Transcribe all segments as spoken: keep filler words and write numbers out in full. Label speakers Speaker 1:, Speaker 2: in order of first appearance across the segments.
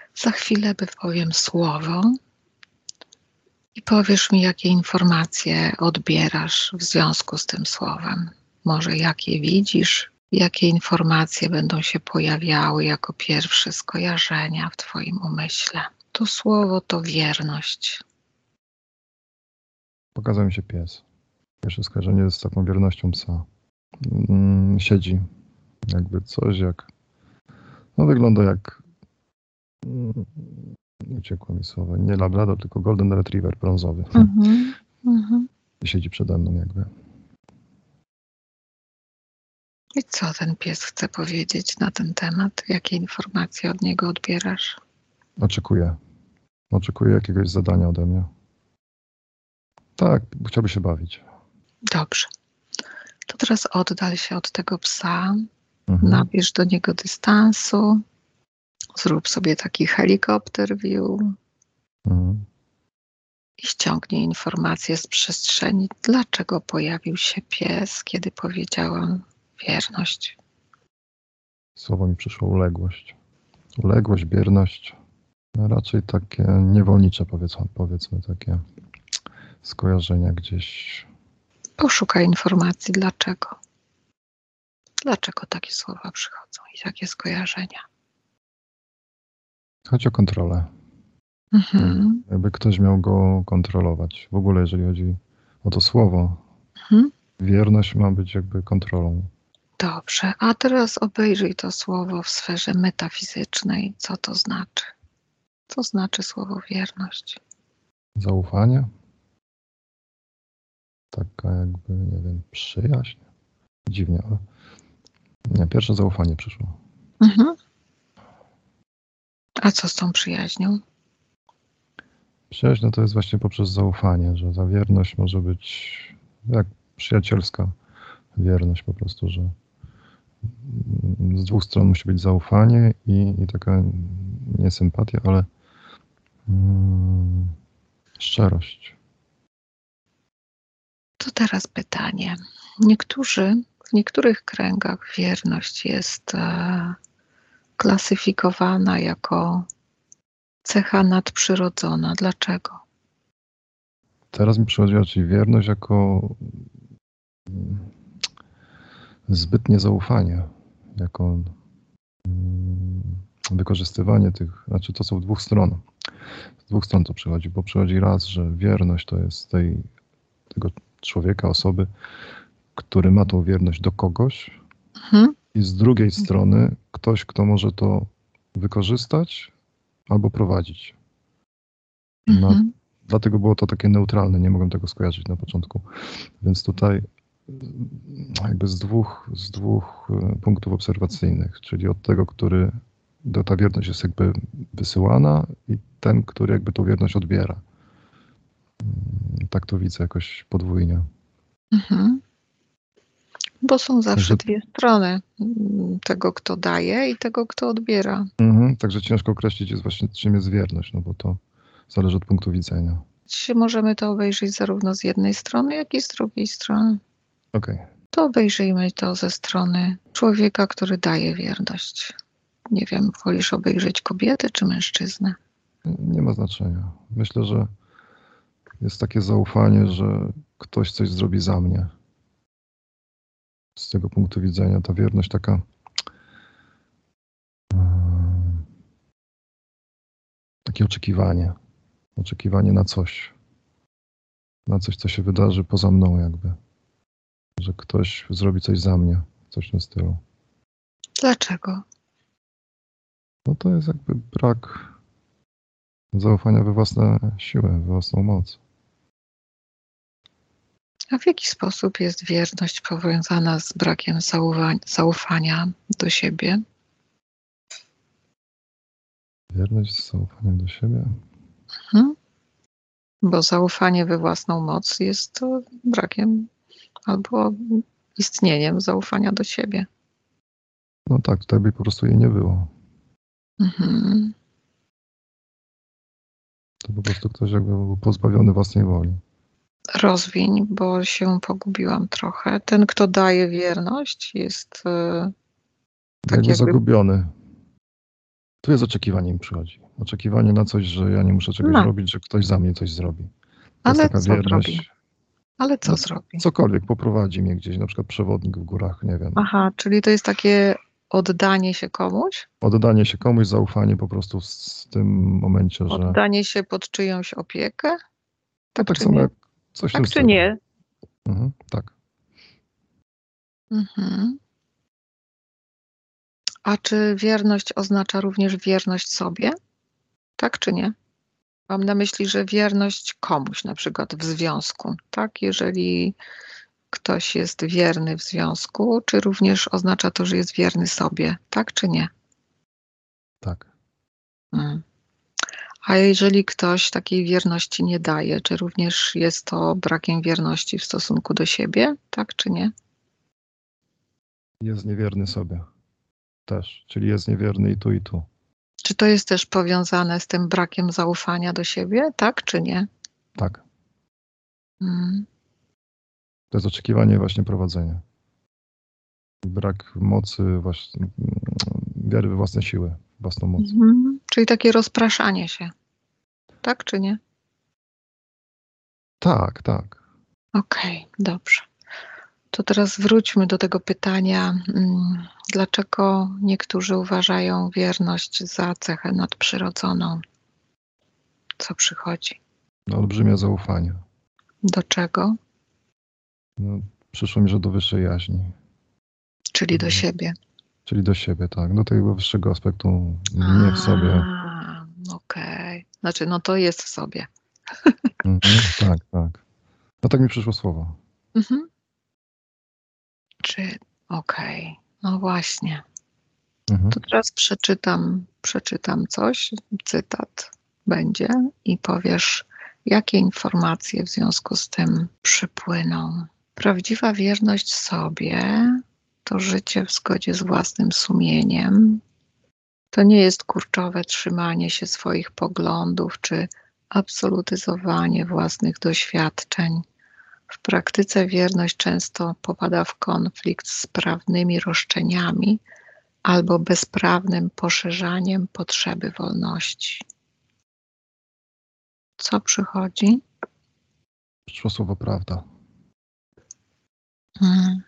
Speaker 1: Za chwilę wypowiem słowo i powiesz mi, jakie informacje odbierasz w związku z tym słowem. Może jakie widzisz, jakie informacje będą się pojawiały jako pierwsze skojarzenia w twoim umyśle. To słowo to wierność.
Speaker 2: Pokazał mi się pies. Pierwsze skojarzenie jest z taką wiernością psa. Mm, siedzi. Jakby coś jak... No wygląda jak... Mm, uciekło mi słowo. Nie Labrador, tylko Golden Retriever brązowy.
Speaker 1: Mhm, mhm.
Speaker 2: I siedzi przede mną jakby.
Speaker 1: I co ten pies chce powiedzieć na ten temat? Jakie informacje od niego odbierasz?
Speaker 2: Oczekuję. Oczekuję jakiegoś zadania ode mnie. Tak, chciałby się bawić.
Speaker 1: Dobrze. To teraz oddal się od tego psa,
Speaker 2: Mhm.
Speaker 1: nabierz do niego dystansu, zrób sobie taki helikopter view
Speaker 2: Mhm.
Speaker 1: i ściągnij informacje z przestrzeni, dlaczego pojawił się pies, kiedy powiedziałam wierność.
Speaker 2: Słowo mi przyszło uległość. Uległość, bierność. No raczej takie niewolnicze, powiedzmy, powiedzmy takie skojarzenia gdzieś.
Speaker 1: Poszukaj informacji dlaczego. Dlaczego takie słowa przychodzą i jakie skojarzenia.
Speaker 2: Chodzi o kontrolę.
Speaker 1: Mhm.
Speaker 2: Jakby ktoś miał go kontrolować. W ogóle jeżeli chodzi o to słowo,
Speaker 1: Mhm.
Speaker 2: wierność ma być jakby kontrolą.
Speaker 1: Dobrze, a teraz obejrzyj to słowo w sferze metafizycznej. Co to znaczy? Co znaczy słowo wierność?
Speaker 2: Zaufanie? Taka jakby, nie wiem, przyjaźń? Dziwnie, ale nie, pierwsze zaufanie przyszło.
Speaker 1: Mhm. A co z tą przyjaźnią?
Speaker 2: Przyjaźń no to jest właśnie poprzez zaufanie, że ta wierność może być jak przyjacielska wierność po prostu, że z dwóch stron musi być zaufanie i, i taka nie sympatia, ale mm, szczerość.
Speaker 1: To teraz pytanie. Niektórzy, w niektórych kręgach wierność jest e, klasyfikowana jako cecha nadprzyrodzona. Dlaczego?
Speaker 2: Teraz mi przychodziła czyli wierność jako mm, zbytnie zaufanie, jako mm, wykorzystywanie tych, znaczy to są dwóch stron. Z dwóch stron to przychodzi, bo przychodzi raz, że wierność to jest tej, tego człowieka, osoby, który ma tą wierność do kogoś
Speaker 1: Mhm.
Speaker 2: i z drugiej strony ktoś, kto może to wykorzystać albo prowadzić. No,
Speaker 1: Mhm.
Speaker 2: dlatego było to takie neutralne, nie mogłem tego skojarzyć na początku. Więc tutaj jakby z dwóch, z dwóch punktów obserwacyjnych, czyli od tego, który do ta wierność jest jakby wysyłana i ten, który jakby tą wierność odbiera. Tak to widzę jakoś podwójnie.
Speaker 1: Mhm. Bo są zawsze
Speaker 2: Także,
Speaker 1: dwie strony tego, kto daje i tego, kto odbiera.
Speaker 2: mhm, także ciężko określić jest właśnie, czym jest wierność, no bo to zależy od punktu widzenia.
Speaker 1: Możemy to obejrzeć zarówno z jednej strony, jak i z drugiej strony.
Speaker 2: Okej. Okay.
Speaker 1: To obejrzyjmy to ze strony człowieka, który daje wierność. Nie wiem, wolisz obejrzeć kobietę czy mężczyznę?
Speaker 2: Nie ma znaczenia. Myślę, że jest takie zaufanie, że ktoś coś zrobi za mnie. Z tego punktu widzenia ta wierność taka um, takie oczekiwanie. Oczekiwanie na coś. Na coś, co się wydarzy poza mną jakby. Że ktoś zrobi coś za mnie. Coś w tym stylu.
Speaker 1: Dlaczego?
Speaker 2: No to jest jakby brak zaufania we własne siły, we własną moc.
Speaker 1: A w jaki sposób jest wierność powiązana z brakiem zaufania do siebie?
Speaker 2: Wierność z zaufaniem do siebie?
Speaker 1: Hmm? Bo zaufanie we własną moc jest to brakiem albo istnieniem zaufania do siebie.
Speaker 2: No tak, tutaj by po prostu jej nie było.
Speaker 1: Mhm.
Speaker 2: To po prostu ktoś jakby był pozbawiony własnej woli.
Speaker 1: Rozwiń, bo się pogubiłam trochę. Ten, kto daje wierność, jest e, tak
Speaker 2: jakby,
Speaker 1: jakby
Speaker 2: zagubiony. Tu jest oczekiwanie mi przychodzi. Oczekiwanie na coś, że ja nie muszę czegoś
Speaker 1: No,
Speaker 2: robić, że ktoś za mnie coś zrobi. To jest
Speaker 1: ale
Speaker 2: taka
Speaker 1: co zrobi?
Speaker 2: wierność.
Speaker 1: Ale co
Speaker 2: No,
Speaker 1: zrobi?
Speaker 2: cokolwiek poprowadzi mnie gdzieś, na przykład przewodnik w górach, nie wiem.
Speaker 1: Aha, czyli to jest takie oddanie się komuś?
Speaker 2: Oddanie się komuś, zaufanie po prostu w tym momencie, że
Speaker 1: Oddanie się pod czyjąś opiekę?
Speaker 2: no
Speaker 1: Tak
Speaker 2: tak
Speaker 1: czy
Speaker 2: samo
Speaker 1: nie?
Speaker 2: jak coś w tym
Speaker 1: Tak czy
Speaker 2: stylu.
Speaker 1: nie?
Speaker 2: Mhm, tak.
Speaker 1: Mhm. A czy wierność oznacza również wierność sobie? Tak czy nie? Mam na myśli, że wierność komuś, na przykład w związku, tak? Jeżeli ktoś jest wierny w związku, czy również oznacza to, że jest wierny sobie, tak czy nie?
Speaker 2: Tak.
Speaker 1: Mm. A jeżeli ktoś takiej wierności nie daje, czy również jest to brakiem wierności w stosunku do siebie, tak czy nie?
Speaker 2: Jest niewierny sobie też, czyli jest niewierny i tu, i tu.
Speaker 1: Czy to jest też powiązane z tym brakiem zaufania do siebie, tak czy nie?
Speaker 2: Tak.
Speaker 1: Mm.
Speaker 2: To jest oczekiwanie właśnie prowadzenia. Brak mocy, właśnie, wiary we własne siły, własną moc.
Speaker 1: Mhm. Czyli takie rozpraszanie się, tak czy nie?
Speaker 2: Tak, tak.
Speaker 1: Okej, dobrze. To teraz wróćmy do tego pytania, mm, dlaczego niektórzy uważają wierność za cechę nadprzyrodzoną? Co przychodzi?
Speaker 2: No, olbrzymie zaufanie.
Speaker 1: Do czego?
Speaker 2: No, przyszło mi, że do wyższej jaźni.
Speaker 1: Czyli do
Speaker 2: No,
Speaker 1: siebie.
Speaker 2: czyli do siebie, tak. Do tego wyższego aspektu mnie w sobie.
Speaker 1: A, okej. Znaczy, no to jest w sobie.
Speaker 2: Mhm, tak, tak. No tak mi przyszło słowo.
Speaker 1: Mhm. Czy okej, no właśnie.
Speaker 2: Mhm.
Speaker 1: To teraz przeczytam, przeczytam coś, cytat będzie i powiesz, jakie informacje w związku z tym przypłyną. Prawdziwa wierność sobie to życie w zgodzie z własnym sumieniem. To nie jest kurczowe trzymanie się swoich poglądów czy absolutyzowanie własnych doświadczeń. W praktyce wierność często popada w konflikt z prawnymi roszczeniami albo bezprawnym poszerzaniem potrzeby wolności. Co przychodzi?
Speaker 2: Przyszło słowo prawda.
Speaker 1: Hmm.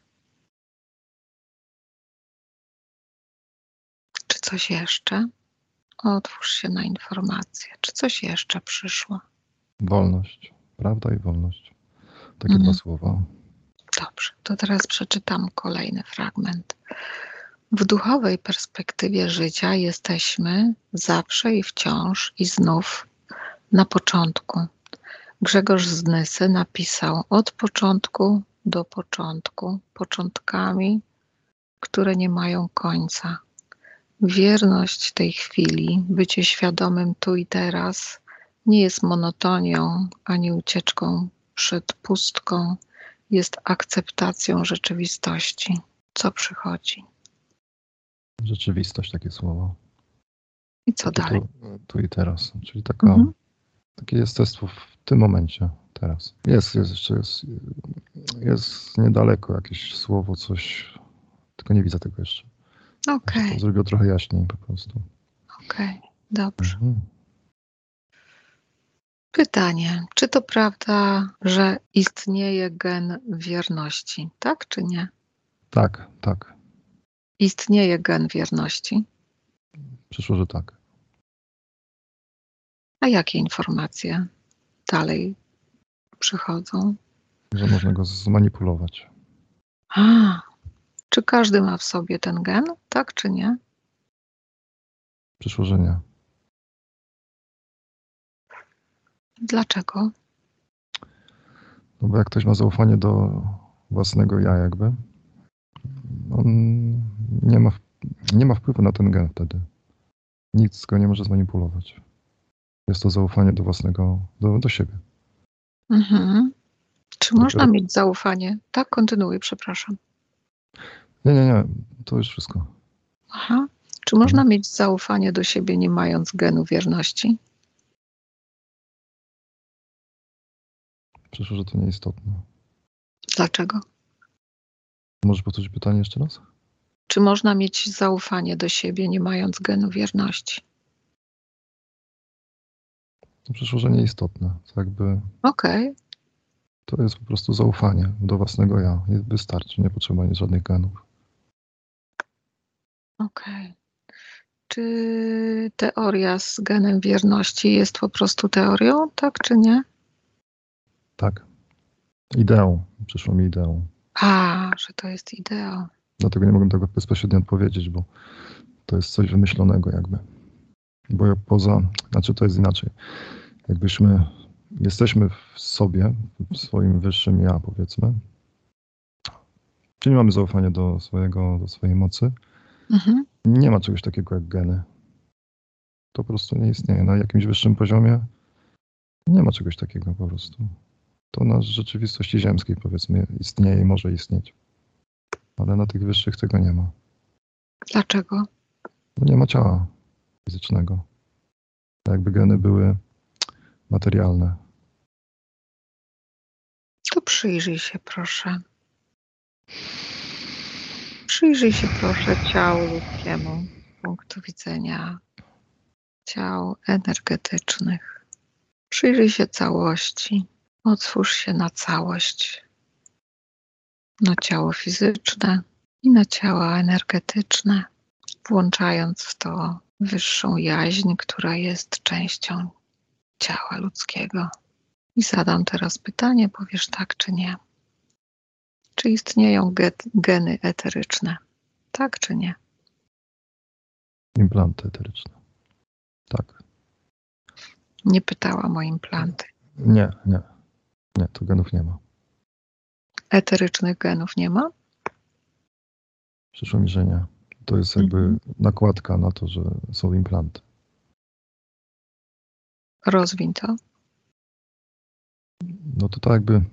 Speaker 1: Czy coś jeszcze? Otwórz się na informacje. Czy coś jeszcze przyszło?
Speaker 2: Wolność. Prawda i wolność. Takie
Speaker 1: Hmm.
Speaker 2: dwa słowa.
Speaker 1: Dobrze, to teraz przeczytam kolejny fragment. W duchowej perspektywie życia jesteśmy zawsze i wciąż i znów na początku. Grzegorz z Nysy napisał od początku do początku, początkami, które nie mają końca. Wierność tej chwili, bycie świadomym tu i teraz, nie jest monotonią ani ucieczką przed pustką, jest akceptacją rzeczywistości. Co przychodzi?
Speaker 2: Rzeczywistość, takie słowo.
Speaker 1: I co
Speaker 2: Takie
Speaker 1: dalej?
Speaker 2: tu, tu i teraz. Czyli taka,
Speaker 1: Mhm.
Speaker 2: takie jestestwo w tym momencie, teraz. Jest, jest jeszcze, jest, jest niedaleko jakieś słowo, coś, tylko nie widzę tego jeszcze.
Speaker 1: Okej,
Speaker 2: To zrobiło trochę jaśniej po prostu.
Speaker 1: okej, dobrze.
Speaker 2: Mhm.
Speaker 1: Pytanie, czy to prawda, że istnieje gen wierności, tak czy nie?
Speaker 2: Tak, tak.
Speaker 1: Istnieje gen wierności.
Speaker 2: Przyszło, że tak.
Speaker 1: A jakie informacje dalej przychodzą?
Speaker 2: Że można go zmanipulować.
Speaker 1: A, czy każdy ma w sobie ten gen, tak czy nie?
Speaker 2: Przyszło, że nie.
Speaker 1: Dlaczego?
Speaker 2: No bo jak ktoś ma zaufanie do własnego ja jakby, on nie ma, nie ma wpływu na ten gen wtedy. Nic go nie może zmanipulować. Jest to zaufanie do własnego, do, do siebie.
Speaker 1: Mhm. Czy
Speaker 2: Dopiero...
Speaker 1: można mieć zaufanie? Tak, kontynuuj, przepraszam.
Speaker 2: Nie, nie, nie, to już wszystko.
Speaker 1: Aha. Czy można mieć zaufanie do siebie, nie mając genu wierności?
Speaker 2: Przyszło, że to nieistotne.
Speaker 1: Dlaczego?
Speaker 2: Możesz powtórzyć pytanie jeszcze raz?
Speaker 1: Czy można mieć zaufanie do siebie, nie mając genu wierności?
Speaker 2: To przyszło, że nieistotne. To jakby
Speaker 1: Okej.
Speaker 2: to jest po prostu zaufanie do własnego ja. I wystarczy, nie potrzeba nic żadnych genów.
Speaker 1: Okej. Czy teoria z genem wierności jest po prostu teorią, tak czy nie?
Speaker 2: Tak. Ideą. Przyszło mi ideą.
Speaker 1: A, że to jest idea.
Speaker 2: Dlatego nie mogę tego bezpośrednio odpowiedzieć, bo to jest coś wymyślonego jakby. Bo ja poza, znaczy to jest inaczej. Jakbyśmy, jesteśmy w sobie, w swoim wyższym ja, powiedzmy, czyli mamy zaufanie do swojego, do swojej mocy,
Speaker 1: Mhm.
Speaker 2: nie ma czegoś takiego jak geny. To po prostu nie istnieje. Na jakimś wyższym poziomie nie ma czegoś takiego po prostu. To na rzeczywistości ziemskiej, powiedzmy, istnieje i może istnieć. Ale na tych wyższych tego nie ma.
Speaker 1: Dlaczego?
Speaker 2: Bo nie ma ciała fizycznego. Jakby geny były materialne.
Speaker 1: To przyjrzyj się proszę. Przyjrzyj się proszę ciału ludzkiemu z punktu widzenia ciał energetycznych. Przyjrzyj się całości. Otwórz się na całość. Na ciało fizyczne i na ciała energetyczne, włączając w to wyższą jaźń, która jest częścią ciała ludzkiego. I zadam teraz pytanie, powiesz tak czy nie. Czy istnieją ge- geny eteryczne? Tak czy nie?
Speaker 2: Implanty eteryczne. Tak.
Speaker 1: Nie pytałam o implanty.
Speaker 2: Nie, nie. Nie, tu genów nie ma.
Speaker 1: Eterycznych genów nie ma?
Speaker 2: Przyszło mi, że nie. To jest jakby
Speaker 1: Mhm.
Speaker 2: nakładka na to, że są implanty.
Speaker 1: Rozwiń to.
Speaker 2: No to tak jakby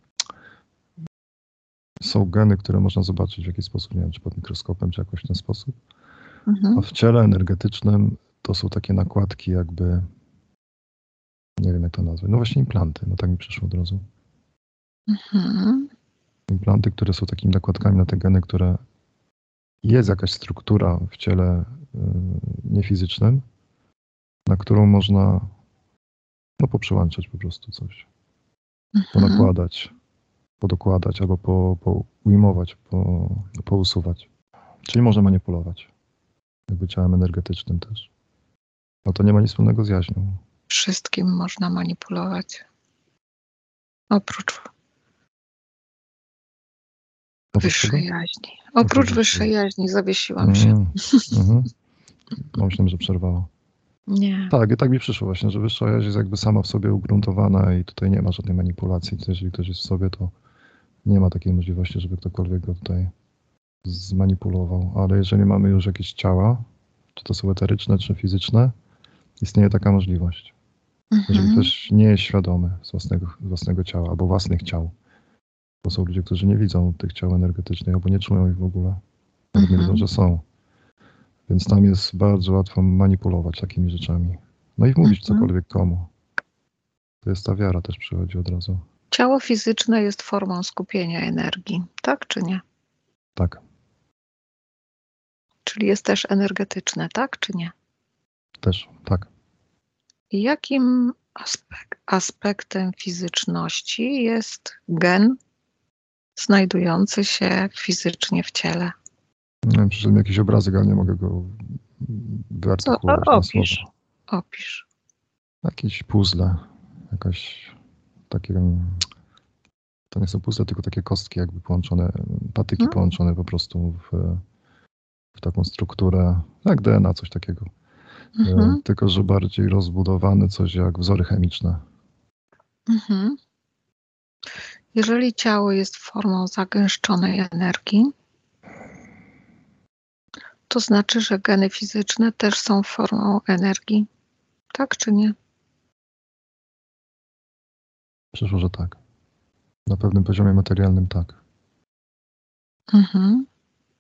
Speaker 2: są geny, które można zobaczyć w jakiś sposób, nie wiem, czy pod mikroskopem, czy jakoś w ten sposób.
Speaker 1: Mhm.
Speaker 2: A w ciele energetycznym to są takie nakładki jakby, nie wiem jak to nazwać, no właśnie implanty, no tak mi przyszło od razu.
Speaker 1: Mhm.
Speaker 2: Implanty, które są takimi nakładkami na te geny, które jest jakaś struktura w ciele yy, niefizycznym, na którą można no poprzełączać po prostu coś.
Speaker 1: Mhm.
Speaker 2: Ponakładać, podokładać albo po, po ujmować, po, pousuwać. Czyli można manipulować. Jakby ciałem energetycznym też. No to nie ma nic wspólnego z jaźnią.
Speaker 1: Wszystkim można manipulować. Oprócz
Speaker 2: Oprócz
Speaker 1: wyższej
Speaker 2: czego?
Speaker 1: jaźni. Oprócz
Speaker 2: Oprócz
Speaker 1: wyższej
Speaker 2: wyższej.
Speaker 1: jaźni zawiesiłam się.
Speaker 2: Mm, mhm. No myślałem, że przerwało.
Speaker 1: Nie.
Speaker 2: Tak, i tak mi przyszło właśnie, że wyższa jaźń jest jakby sama w sobie ugruntowana i tutaj nie ma żadnej manipulacji. To jeżeli ktoś jest w sobie, to nie ma takiej możliwości, żeby ktokolwiek go tutaj zmanipulował. Ale jeżeli mamy już jakieś ciała, czy to są eteryczne, czy fizyczne, istnieje taka możliwość. Jeżeli
Speaker 1: Mhm.
Speaker 2: ktoś nie jest świadomy z własnego, własnego ciała albo własnych ciał, bo są ludzie, którzy nie widzą tych ciał energetycznych albo nie czują ich w ogóle, nawet nie wiedzą,
Speaker 1: Mhm.
Speaker 2: że są. Więc tam jest bardzo łatwo manipulować takimi rzeczami. No i mówić
Speaker 1: Mhm.
Speaker 2: cokolwiek komu. To jest ta wiara też przychodzi od razu.
Speaker 1: Ciało fizyczne jest formą skupienia energii, tak czy nie?
Speaker 2: Tak,
Speaker 1: Czyli jest też energetyczne, tak czy nie?
Speaker 2: też, tak.
Speaker 1: I jakim aspek- aspektem fizyczności jest gen znajdujący się fizycznie w ciele?
Speaker 2: Nie wiem, przyszedł mi jakiś obrazek, ale nie mogę go
Speaker 1: Co?
Speaker 2: wyartykułować
Speaker 1: O,
Speaker 2: na
Speaker 1: opisz.
Speaker 2: słowo.
Speaker 1: Opisz.
Speaker 2: Jakieś puzzle, jakaś takie, to nie są puzzle, tylko takie kostki jakby połączone, patyki
Speaker 1: Hmm?
Speaker 2: połączone po prostu w, w taką strukturę, jak D N A, coś takiego.
Speaker 1: Mhm.
Speaker 2: Tylko, że bardziej rozbudowane, coś jak wzory chemiczne.
Speaker 1: Mhm. Jeżeli ciało jest formą zagęszczonej energii, to znaczy, że geny fizyczne też są formą energii. Tak czy nie?
Speaker 2: Przyszło, że tak. Na pewnym poziomie materialnym tak.
Speaker 1: Mhm.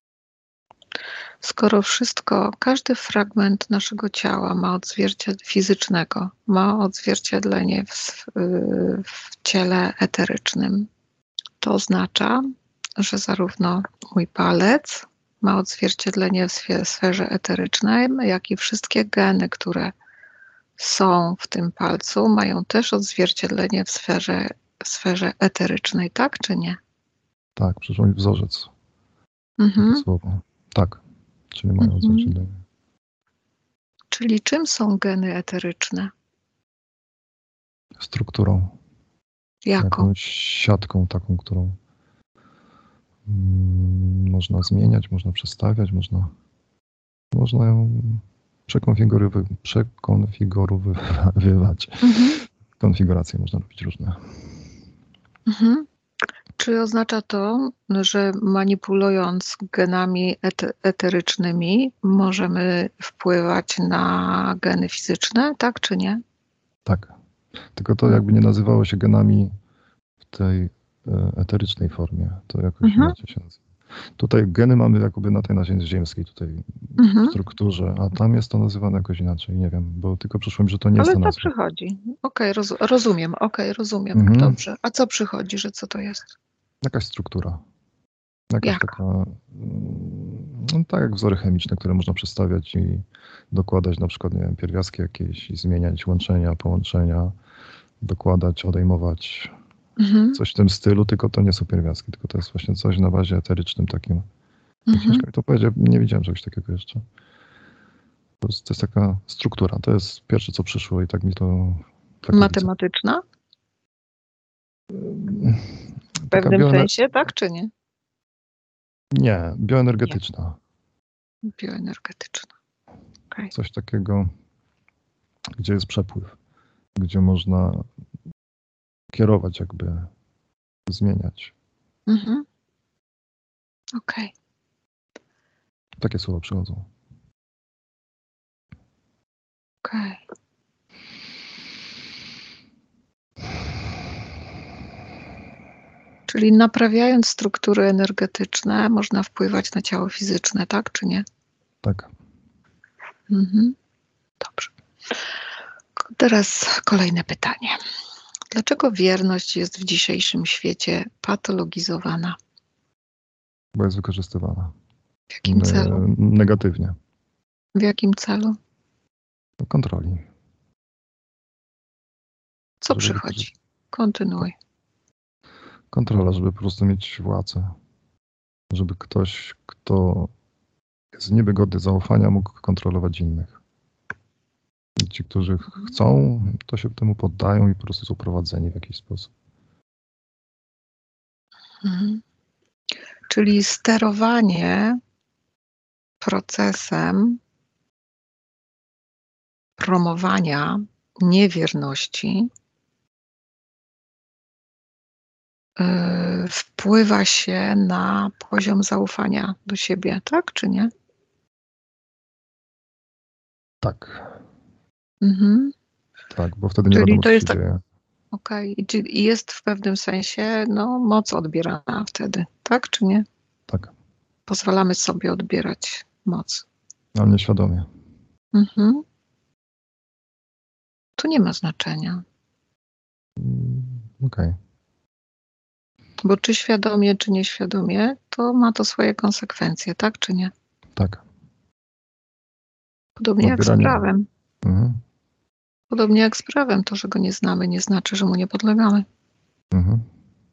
Speaker 1: Skoro wszystko, każdy fragment naszego ciała ma odzwierciedlenie fizycznego, ma odzwierciedlenie w, w ciele eterycznym, to oznacza, że zarówno mój palec, ma odzwierciedlenie w sfe- sferze eterycznej, jak i wszystkie geny, które są w tym palcu, mają też odzwierciedlenie w sferze, sferze eterycznej, tak czy nie?
Speaker 2: Tak, przyszło mi wzorzec. Takie
Speaker 1: Mhm.
Speaker 2: słowo. Tak, czyli mają
Speaker 1: Mhm.
Speaker 2: odzwierciedlenie.
Speaker 1: Czyli czym są geny eteryczne?
Speaker 2: Strukturą,
Speaker 1: Jaką?
Speaker 2: jakąś siatką taką, którą mm, można zmieniać, można przestawiać, można, można ją przekonfigurowy, przekonfigurowywać.
Speaker 1: Mhm.
Speaker 2: Konfiguracje można robić różne.
Speaker 1: Mhm. Czy oznacza to, że manipulując genami ete- eterycznymi możemy wpływać na geny fizyczne, tak czy nie?
Speaker 2: Tak. Tylko to jakby nie nazywało się genami w tej e, eterycznej formie. To jakoś
Speaker 1: Mhm.
Speaker 2: inaczej się nazywa. Tutaj geny mamy jakby na tej naszej ziemskiej tutaj
Speaker 1: Mhm.
Speaker 2: strukturze, a tam jest to nazywane jakoś inaczej. Nie wiem, bo tylko przyszło mi, że to nie jest
Speaker 1: Ale
Speaker 2: ta
Speaker 1: co
Speaker 2: nazwa.
Speaker 1: przychodzi? Okej, roz, rozumiem, okej, rozumiem,
Speaker 2: Mhm.
Speaker 1: dobrze. A co przychodzi, że co to jest?
Speaker 2: Jakaś struktura. Jakaś
Speaker 1: Jaka?
Speaker 2: taka, mm, no tak jak wzory chemiczne, które można przestawiać i dokładać na przykład, nie wiem, pierwiastki jakieś i zmieniać łączenia, połączenia, dokładać, odejmować.
Speaker 1: Mhm.
Speaker 2: Coś w tym stylu, tylko to nie są pierwiastki, tylko to jest właśnie coś na bazie eterycznym takim.
Speaker 1: Mhm.
Speaker 2: Ciężko mi to powiedzieć, nie widziałem czegoś takiego jeszcze. To jest, to jest taka struktura, to jest pierwsze, co przyszło i tak mi to... Tak
Speaker 1: Matematyczna? W
Speaker 2: taka
Speaker 1: pewnym
Speaker 2: bioener...
Speaker 1: sensie, tak czy nie?
Speaker 2: Nie, bioenergetyczna.
Speaker 1: Bioenergetyczna. Okay.
Speaker 2: Coś takiego, gdzie jest przepływ, gdzie można kierować jakby, zmieniać.
Speaker 1: Mhm. Okej. Okay.
Speaker 2: Takie słowa przychodzą.
Speaker 1: Okej. Okay. Czyli naprawiając struktury energetyczne można wpływać na ciało fizyczne, tak czy nie?
Speaker 2: Tak.
Speaker 1: Mhm. Dobrze. Teraz kolejne pytanie. Dlaczego wierność jest w dzisiejszym świecie patologizowana?
Speaker 2: Bo jest wykorzystywana.
Speaker 1: W jakim
Speaker 2: Ne-
Speaker 1: celu?
Speaker 2: Negatywnie.
Speaker 1: W jakim celu?
Speaker 2: Do kontroli.
Speaker 1: Co
Speaker 2: Żeby
Speaker 1: przychodzi?
Speaker 2: wykorzy-
Speaker 1: Kontynuuj.
Speaker 2: Kontrola, żeby po prostu mieć władzę. Żeby ktoś, kto jest niby godny zaufania, mógł kontrolować innych. I ci, którzy chcą, to się temu poddają i po prostu są prowadzeni w jakiś sposób.
Speaker 1: Mhm. Czyli sterowanie procesem promowania niewierności yy, wpływa się na poziom zaufania do siebie, tak czy nie?
Speaker 2: Tak,
Speaker 1: Mhm.
Speaker 2: tak, bo wtedy nie
Speaker 1: Czyli
Speaker 2: wiadomo,
Speaker 1: to
Speaker 2: co
Speaker 1: jest
Speaker 2: się
Speaker 1: tak,
Speaker 2: dzieje.
Speaker 1: okej. I czy- I jest w pewnym sensie no, moc odbierana wtedy, tak czy nie?
Speaker 2: Tak,
Speaker 1: Pozwalamy sobie odbierać moc.
Speaker 2: ale nieświadomie.
Speaker 1: Mhm. Tu nie ma znaczenia,
Speaker 2: Mm, Okej,
Speaker 1: bo czy świadomie, czy nieświadomie, to ma to swoje konsekwencje, tak czy nie?
Speaker 2: tak.
Speaker 1: Podobnie jak z
Speaker 2: Odbieranie.
Speaker 1: prawem.
Speaker 2: Mhm,
Speaker 1: Podobnie jak z prawem, to, że go nie znamy, nie znaczy, że mu nie podlegamy.
Speaker 2: mhm.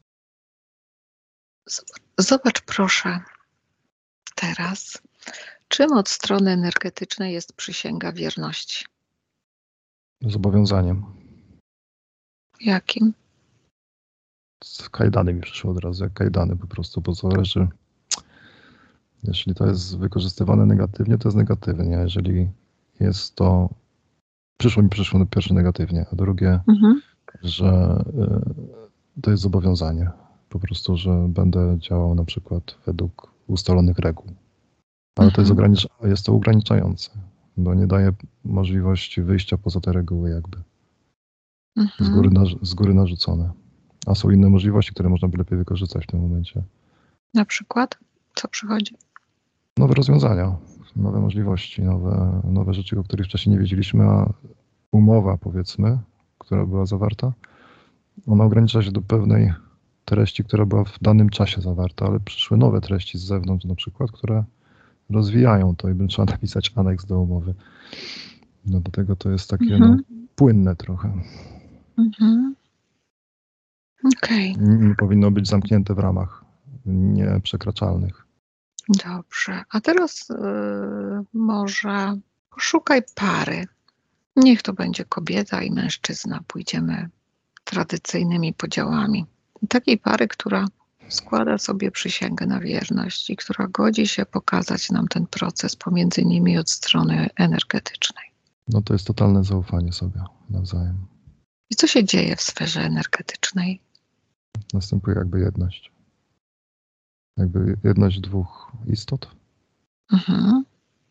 Speaker 1: Zobacz, zobacz proszę teraz, czym od strony energetycznej jest przysięga wierności?
Speaker 2: Zobowiązaniem.
Speaker 1: Jakim?
Speaker 2: Z kajdany mi przyszło od razu, jak kajdany po prostu, bo zależy, jeśli to jest wykorzystywane negatywnie, to jest negatywnie, a jeżeli jest to, przyszło mi przyszło pierwsze negatywnie, a drugie,
Speaker 1: Mhm.
Speaker 2: że y, to jest zobowiązanie, po prostu, że będę działał na przykład według ustalonych reguł, ale
Speaker 1: Mhm.
Speaker 2: to jest, ogranicz- jest to ograniczające, bo nie daje możliwości wyjścia poza te reguły jakby,
Speaker 1: Mhm.
Speaker 2: z góry, narz- z góry narzucone, a są inne możliwości, które można by lepiej wykorzystać w tym momencie.
Speaker 1: Na przykład? Co przychodzi?
Speaker 2: Nowe rozwiązania, nowe możliwości, nowe, nowe rzeczy, o których wcześniej nie wiedzieliśmy, a umowa, powiedzmy, która była zawarta, ona ogranicza się do pewnej treści, która była w danym czasie zawarta, ale przyszły nowe treści z zewnątrz na przykład, które rozwijają to i bym trzeba napisać aneks do umowy. No do tego to jest takie
Speaker 1: Mhm.
Speaker 2: no, płynne trochę.
Speaker 1: Mhm. Okej,
Speaker 2: Nie powinno być zamknięte w ramach nieprzekraczalnych.
Speaker 1: dobrze. A teraz y, może poszukaj pary. Niech to będzie kobieta i mężczyzna. Pójdziemy tradycyjnymi podziałami. Takiej pary, która składa sobie przysięgę na wierność i która godzi się pokazać nam ten proces pomiędzy nimi od strony energetycznej.
Speaker 2: No to jest totalne zaufanie sobie nawzajem.
Speaker 1: I co się dzieje w sferze energetycznej?
Speaker 2: Następuje jakby jedność. Jakby jedność dwóch istot.
Speaker 1: Mhm.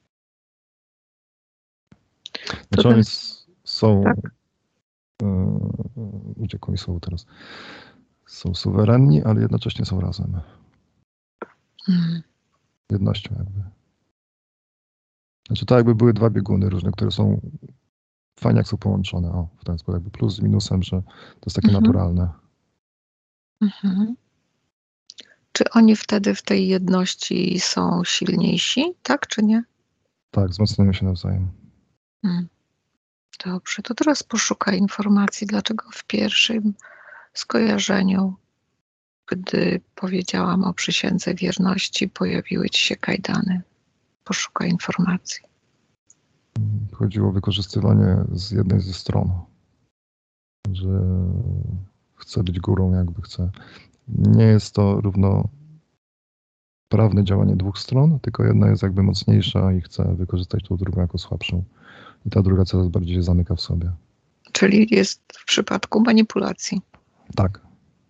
Speaker 2: Znaczy
Speaker 1: To
Speaker 2: oni
Speaker 1: ten,
Speaker 2: s- są,
Speaker 1: tak?
Speaker 2: yy, uciekło mi słowo teraz, są suwerenni, ale jednocześnie są razem.
Speaker 1: Mm.
Speaker 2: Jednością jakby. Znaczy to jakby były dwa bieguny różne, które są fajnie jak są połączone. O, w ten sposób jakby plus z minusem, że to jest takie
Speaker 1: Mhm.
Speaker 2: naturalne.
Speaker 1: Mhm. Czy oni wtedy w tej jedności są silniejsi, tak czy nie?
Speaker 2: Tak, wzmacniają się nawzajem.
Speaker 1: Mm. Dobrze, to teraz poszukaj informacji, dlaczego w pierwszym skojarzeniu, gdy powiedziałam o przysiędze wierności, pojawiły ci się kajdany. Poszukaj informacji.
Speaker 2: Chodziło o wykorzystywanie z jednej ze stron, że chce być górą, jakby chce. Nie jest to równoprawne działanie dwóch stron, tylko jedna jest jakby mocniejsza i chce wykorzystać tą drugą jako słabszą. I ta druga coraz bardziej się zamyka w sobie.
Speaker 1: Czyli jest w przypadku manipulacji.
Speaker 2: Tak.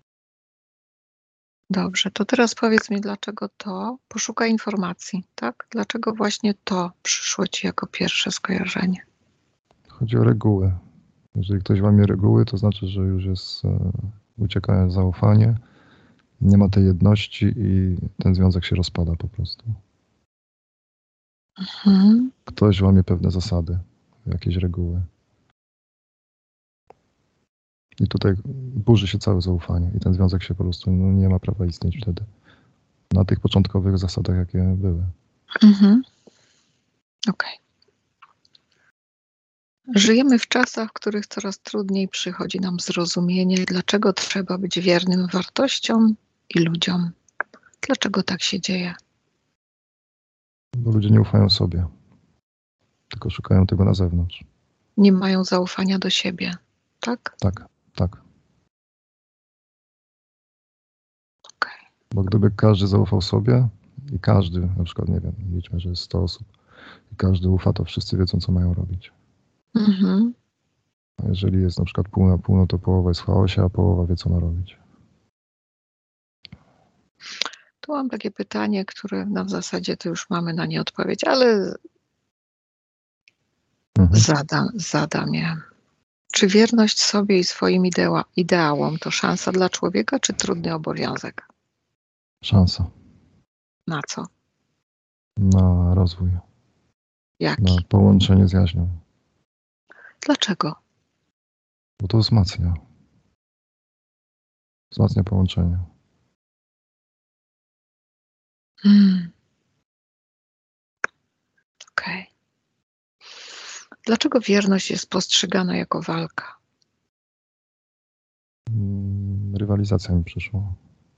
Speaker 1: Dobrze, to teraz powiedz mi, dlaczego to? Poszukaj informacji, tak? Dlaczego właśnie to przyszło ci jako pierwsze skojarzenie?
Speaker 2: Chodzi o reguły. Jeżeli ktoś łamie reguły, to znaczy, że już jest e, uciekające zaufanie, nie ma tej jedności i ten związek się rozpada po prostu.
Speaker 1: Mhm.
Speaker 2: Ktoś łamie pewne zasady, jakieś reguły. I tutaj burzy się całe zaufanie i ten związek się po prostu no, nie ma prawa istnieć wtedy. Na tych początkowych zasadach, jakie były.
Speaker 1: Mhm. Okej. Żyjemy w czasach, w których coraz trudniej przychodzi nam zrozumienie, dlaczego trzeba być wiernym wartościom i ludziom. Dlaczego tak się dzieje?
Speaker 2: Bo ludzie nie ufają sobie, tylko szukają tego na zewnątrz.
Speaker 1: Nie mają zaufania do siebie, tak?
Speaker 2: Tak, tak.
Speaker 1: Okej.
Speaker 2: Bo gdyby każdy zaufał sobie i każdy, na przykład, nie wiem, liczmy, że jest sto osób i każdy ufa, to wszyscy wiedzą, co mają robić.
Speaker 1: Mhm.
Speaker 2: A jeżeli jest na przykład pół na pół, no to połowa jest w chaosie, a połowa wie, co ma robić.
Speaker 1: Tu mam takie pytanie, które no w zasadzie to już mamy na nie odpowiedź, ale
Speaker 2: Mhm.
Speaker 1: zadam, zadam je. Czy wierność sobie i swoim idea, ideałom to szansa dla człowieka, czy trudny obowiązek?
Speaker 2: Szansa
Speaker 1: Na co?
Speaker 2: na rozwój, na
Speaker 1: Jaki?
Speaker 2: połączenie z jaźnią.
Speaker 1: Dlaczego?
Speaker 2: Bo to wzmacnia. Wzmacnia połączenie.
Speaker 1: Hmm. Okej. Dlaczego wierność jest postrzegana jako walka?
Speaker 2: Mm, Rywalizacja mi przyszła.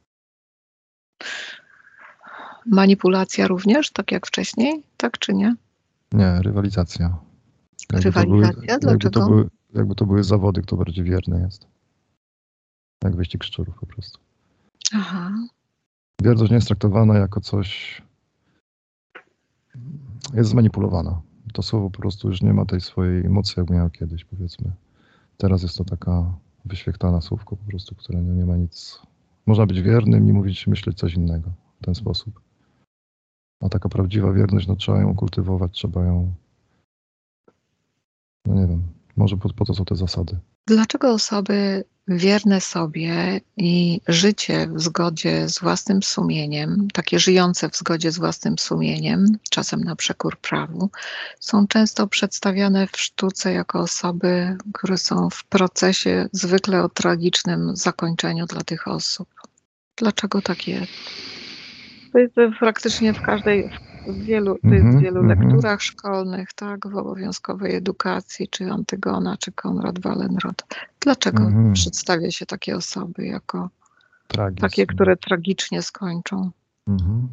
Speaker 1: Manipulacja również, tak jak wcześniej, tak czy nie?
Speaker 2: Nie, rywalizacja. Jakby to były,
Speaker 1: Rywalizacja,
Speaker 2: jakby to
Speaker 1: dlaczego?
Speaker 2: były, jakby to były zawody, kto bardziej wierny jest. Jak wyścig szczurów po prostu.
Speaker 1: Aha.
Speaker 2: Wierność nie jest traktowana jako coś... Jest zmanipulowana. To słowo po prostu już nie ma tej swojej mocy, jak miało kiedyś, powiedzmy. Teraz jest to taka wyświechtana słówko po prostu, które nie, nie ma nic... Można być wiernym i mówić, myśleć coś innego w ten sposób. A taka prawdziwa wierność, no trzeba ją kultywować, trzeba ją... No nie wiem, może po, po to są te zasady.
Speaker 1: Dlaczego osoby wierne sobie i życie w zgodzie z własnym sumieniem, takie żyjące w zgodzie z własnym sumieniem, czasem na przekór prawu, są często przedstawiane w sztuce jako osoby, które są w procesie zwykle o tragicznym zakończeniu dla tych osób? Dlaczego tak jest? To jest praktycznie w każdej, W wielu, to jest w
Speaker 2: Mhm,
Speaker 1: wielu
Speaker 2: mhm,
Speaker 1: lekturach szkolnych, tak, w obowiązkowej edukacji, czy Antygona, czy Konrad Wallenrod. Dlaczego
Speaker 2: mhm.
Speaker 1: przedstawia się takie osoby jako takie,
Speaker 2: Tragizm.
Speaker 1: które tragicznie skończą?
Speaker 2: Mhm.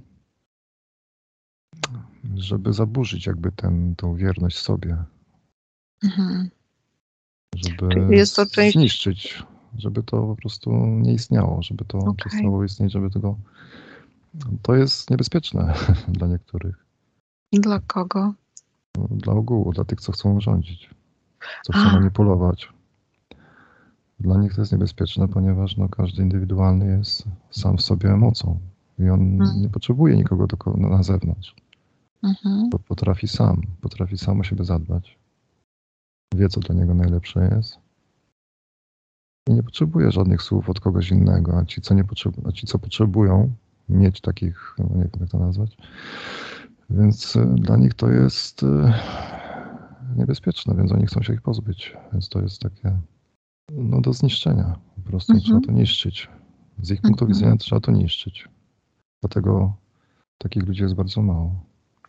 Speaker 2: Żeby zaburzyć jakby ten, tą wierność sobie,
Speaker 1: Mhm.
Speaker 2: żeby
Speaker 1: Czy jest to
Speaker 2: z-
Speaker 1: część,
Speaker 2: zniszczyć, żeby to po prostu nie istniało, żeby to
Speaker 1: okej,
Speaker 2: przestało istnieć, żeby tego... To jest niebezpieczne dla niektórych,
Speaker 1: dla kogo?
Speaker 2: dla ogółu, dla tych, co chcą rządzić, co chcą
Speaker 1: A,
Speaker 2: manipulować. Dla nich to jest niebezpieczne, ponieważ no, każdy indywidualny jest sam w sobie mocą i on
Speaker 1: mm,
Speaker 2: nie potrzebuje nikogo do, na zewnątrz.
Speaker 1: mhm,
Speaker 2: Bo potrafi sam, potrafi sam o siebie zadbać. Wie, co dla niego najlepsze jest. I nie potrzebuje żadnych słów od kogoś innego, a ci, co, nie potrzebu- a ci, co potrzebują mieć takich, no nie wiem, jak to nazwać, więc y, dla nich to jest y, niebezpieczne, więc oni chcą się ich pozbyć. Więc to jest takie no, do zniszczenia. Po prostu trzeba
Speaker 1: mhm,
Speaker 2: to niszczyć. Z ich punktu
Speaker 1: mhm.
Speaker 2: widzenia trzeba to niszczyć. Dlatego takich ludzi jest bardzo mało.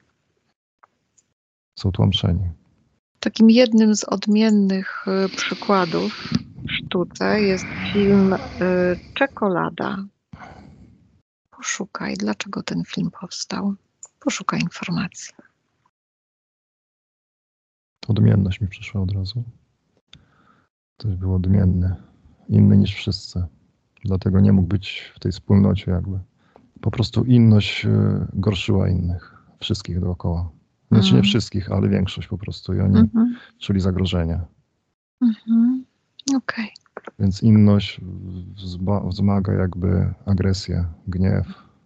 Speaker 2: Są tłamszeni.
Speaker 1: Takim jednym z odmiennych y, przykładów w sztuce jest film y, Czekolada. Poszukaj, dlaczego ten film powstał. Poszukaj informacji.
Speaker 2: Odmienność mi przyszła od razu. Ktoś był odmienny, inny niż wszyscy. Dlatego nie mógł być w tej wspólnocie jakby. Po prostu inność y, gorszyła innych, wszystkich dookoła. Znaczy nie
Speaker 1: Mm,
Speaker 2: wszystkich, ale większość po prostu. I oni
Speaker 1: mhm,
Speaker 2: czuli zagrożenie.
Speaker 1: mhm. Okej.
Speaker 2: Więc inność wzma- wzmaga jakby agresję, gniew.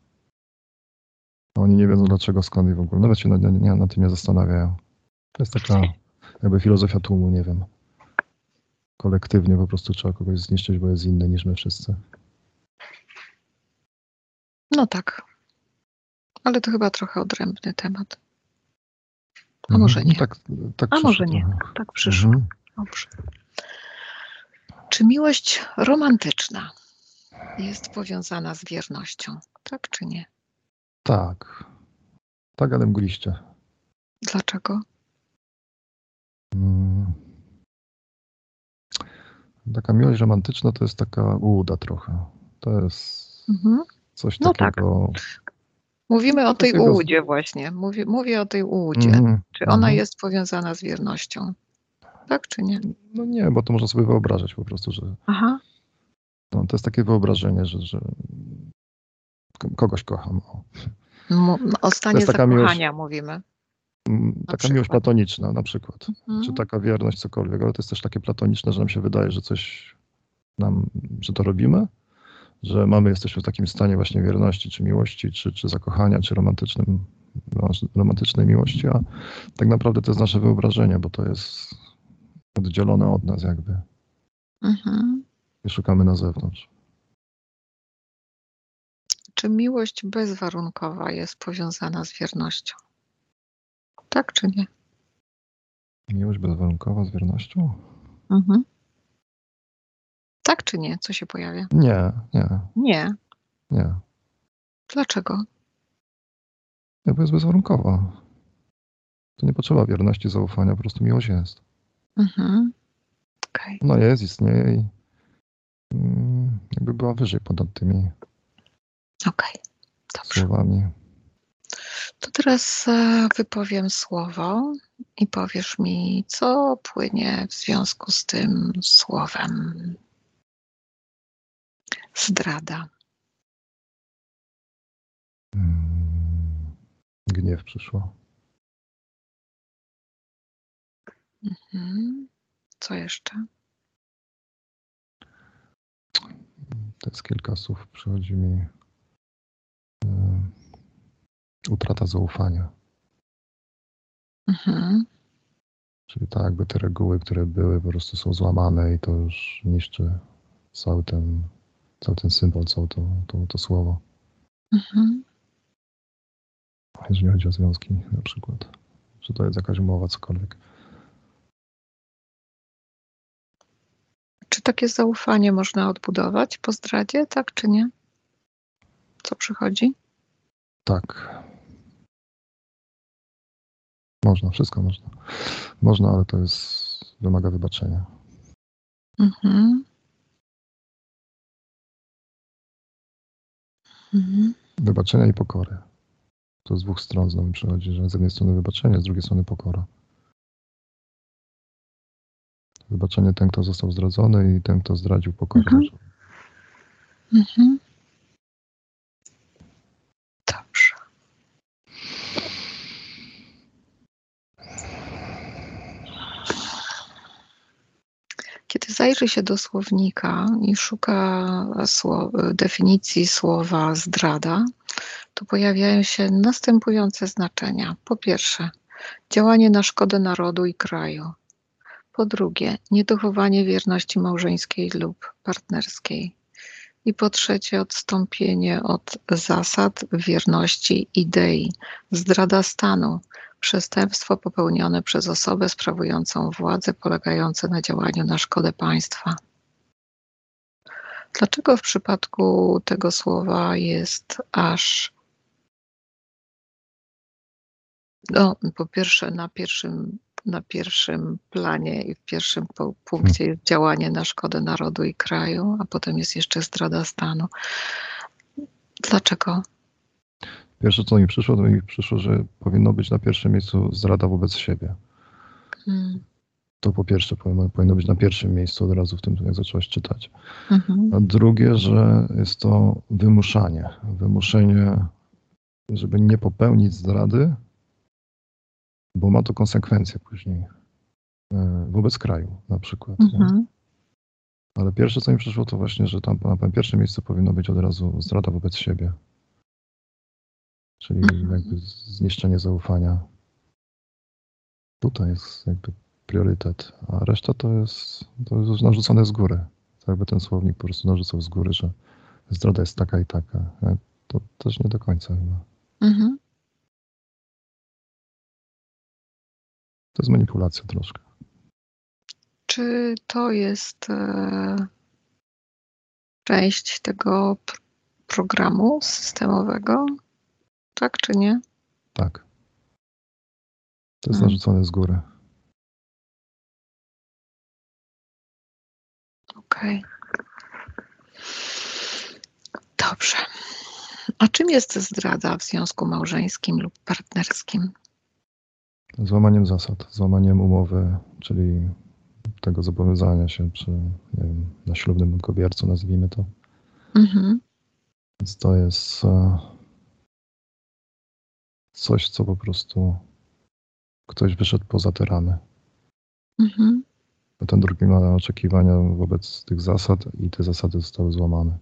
Speaker 2: A oni nie wiedzą dlaczego, skąd i w ogóle. Nawet się na, na, na tym nie zastanawiają. To jest taka jakby filozofia tłumu, nie wiem. Kolektywnie po prostu trzeba kogoś zniszczyć, bo jest inny niż my wszyscy.
Speaker 1: No tak, ale to chyba trochę odrębny temat. A
Speaker 2: Mhm.
Speaker 1: może
Speaker 2: No
Speaker 1: nie.
Speaker 2: tak, tak
Speaker 1: A
Speaker 2: przyszło
Speaker 1: może nie.
Speaker 2: trochę.
Speaker 1: Tak przyszło.
Speaker 2: Mhm.
Speaker 1: Dobrze. Czy miłość romantyczna jest powiązana z wiernością? Tak czy nie?
Speaker 2: Tak. Tak, ale mgliście.
Speaker 1: Dlaczego?
Speaker 2: Mm. Taka miłość romantyczna to jest taka ułuda trochę. To jest
Speaker 1: Mhm.
Speaker 2: coś
Speaker 1: No tak.
Speaker 2: takiego
Speaker 1: Mówimy o tej
Speaker 2: takiego z...
Speaker 1: ułudzie właśnie. Mówię, mówię o tej ułudzie.
Speaker 2: Mhm,
Speaker 1: Czy ona
Speaker 2: mhm.
Speaker 1: jest powiązana z wiernością? Tak czy nie?
Speaker 2: No nie, bo to można sobie wyobrażać po prostu, że
Speaker 1: Aha.
Speaker 2: no, to jest takie wyobrażenie, że, że k- kogoś kocham. O.
Speaker 1: Mu- o
Speaker 2: To
Speaker 1: stanie
Speaker 2: jest taka miłość,
Speaker 1: zakochania mówimy.
Speaker 2: mm,
Speaker 1: Na
Speaker 2: taka miłość
Speaker 1: przykład.
Speaker 2: platoniczna na przykład. Czy
Speaker 1: Mhm.
Speaker 2: taka wierność, cokolwiek, ale to jest też takie platoniczne, że nam się wydaje, że coś nam, że to robimy, że mamy, jesteśmy w takim stanie właśnie wierności, czy miłości, czy, czy zakochania, czy romantycznym, romantycznej miłości, a tak naprawdę to jest nasze wyobrażenie, bo to jest oddzielone od nas jakby.
Speaker 1: Mhm.
Speaker 2: I szukamy na zewnątrz.
Speaker 1: Czy miłość bezwarunkowa jest powiązana z wiernością? Tak czy nie?
Speaker 2: Miłość bezwarunkowa z wiernością?
Speaker 1: Mhm. Tak czy nie? Co się pojawia?
Speaker 2: Nie, nie,
Speaker 1: Nie.
Speaker 2: nie.
Speaker 1: Dlaczego?
Speaker 2: Nie, bo jest bezwarunkowa. To nie potrzeba wierności, zaufania, po prostu miłość jest.
Speaker 1: Mhm. Okej.
Speaker 2: Ona jest, istnieje i mm, jakby była wyżej ponad tymi
Speaker 1: Okej. Dobrze.
Speaker 2: słowami.
Speaker 1: To teraz e, wypowiem słowo i powiesz mi, co płynie w związku z tym słowem. Zdrada.
Speaker 2: Mm, gniew przyszło.
Speaker 1: Mhm. Co jeszcze?
Speaker 2: To jest kilka słów, przychodzi mi y, utrata zaufania.
Speaker 1: Mhm.
Speaker 2: Czyli tak jakby te reguły, które były, po prostu są złamane i to już niszczy cały ten, cały ten symbol, całe to, to, to słowo.
Speaker 1: Mhm.
Speaker 2: Jeżeli chodzi o związki na przykład. Czy to jest jakaś umowa, cokolwiek.
Speaker 1: Czy takie zaufanie można odbudować po zdradzie, tak czy nie? Co przychodzi?
Speaker 2: Tak. Można, wszystko można. Można, ale to jest, wymaga wybaczenia.
Speaker 1: Mhm. Mhm.
Speaker 2: Wybaczenia i pokory. To z dwóch stron znowu przychodzi, że z jednej strony wybaczenie, z drugiej strony pokora. Wybaczenie ten, kto został zdradzony, i ten, kto zdradził, pokorę.
Speaker 1: Mhm. Mhm. Dobrze. Kiedy zajrzy się do słownika i szuka słow- definicji słowa zdrada, to pojawiają się następujące znaczenia. Po pierwsze, działanie na szkodę narodu i kraju. Po drugie, niedochowanie wierności małżeńskiej lub partnerskiej. I po trzecie, odstąpienie od zasad wierności idei, zdrada stanu, przestępstwo popełnione przez osobę sprawującą władzę polegające na działaniu na szkodę państwa. Dlaczego w przypadku tego słowa jest aż, no, po pierwsze na pierwszym, na pierwszym planie i w pierwszym punkcie jest działanie na szkodę narodu i kraju, a potem jest jeszcze zdrada stanu. Dlaczego?
Speaker 2: Pierwsze, co mi przyszło, to mi przyszło, że powinno być na pierwszym miejscu zdrada wobec siebie.
Speaker 1: Hmm.
Speaker 2: To po pierwsze powinno, powinno być na pierwszym miejscu od razu w tym, jak zaczęłaś czytać.
Speaker 1: Mhm.
Speaker 2: A drugie, że jest to wymuszanie. Wymuszenie, żeby nie popełnić zdrady, bo ma to konsekwencje później. Wobec kraju na przykład.
Speaker 1: Mhm.
Speaker 2: Ale pierwsze, co mi przyszło, to właśnie, że tam na pierwszym miejscu powinno być od razu zdrada wobec siebie. Czyli
Speaker 1: Mhm.
Speaker 2: jakby zniszczenie zaufania. Tutaj jest jakby priorytet, a reszta to jest, to jest już narzucone z góry. To jakby ten słownik po prostu narzucał z góry, że zdrada jest taka i taka. To też nie do końca chyba.
Speaker 1: Mhm.
Speaker 2: To jest manipulacja troszkę.
Speaker 1: Czy to jest e, część tego pr- programu systemowego? Tak czy nie?
Speaker 2: Tak. To jest
Speaker 1: Hmm.
Speaker 2: narzucone z góry.
Speaker 1: Okej. Dobrze. A czym jest zdrada w związku małżeńskim lub partnerskim?
Speaker 2: Złamaniem zasad, złamaniem umowy, czyli tego zobowiązania się przy, nie wiem, na ślubnym kobiercu, nazwijmy to.
Speaker 1: Mhm.
Speaker 2: Więc to jest e, coś, co po prostu ktoś wyszedł poza te ramy.
Speaker 1: Mhm.
Speaker 2: A ten drugi ma oczekiwania wobec tych zasad i te zasady zostały złamane.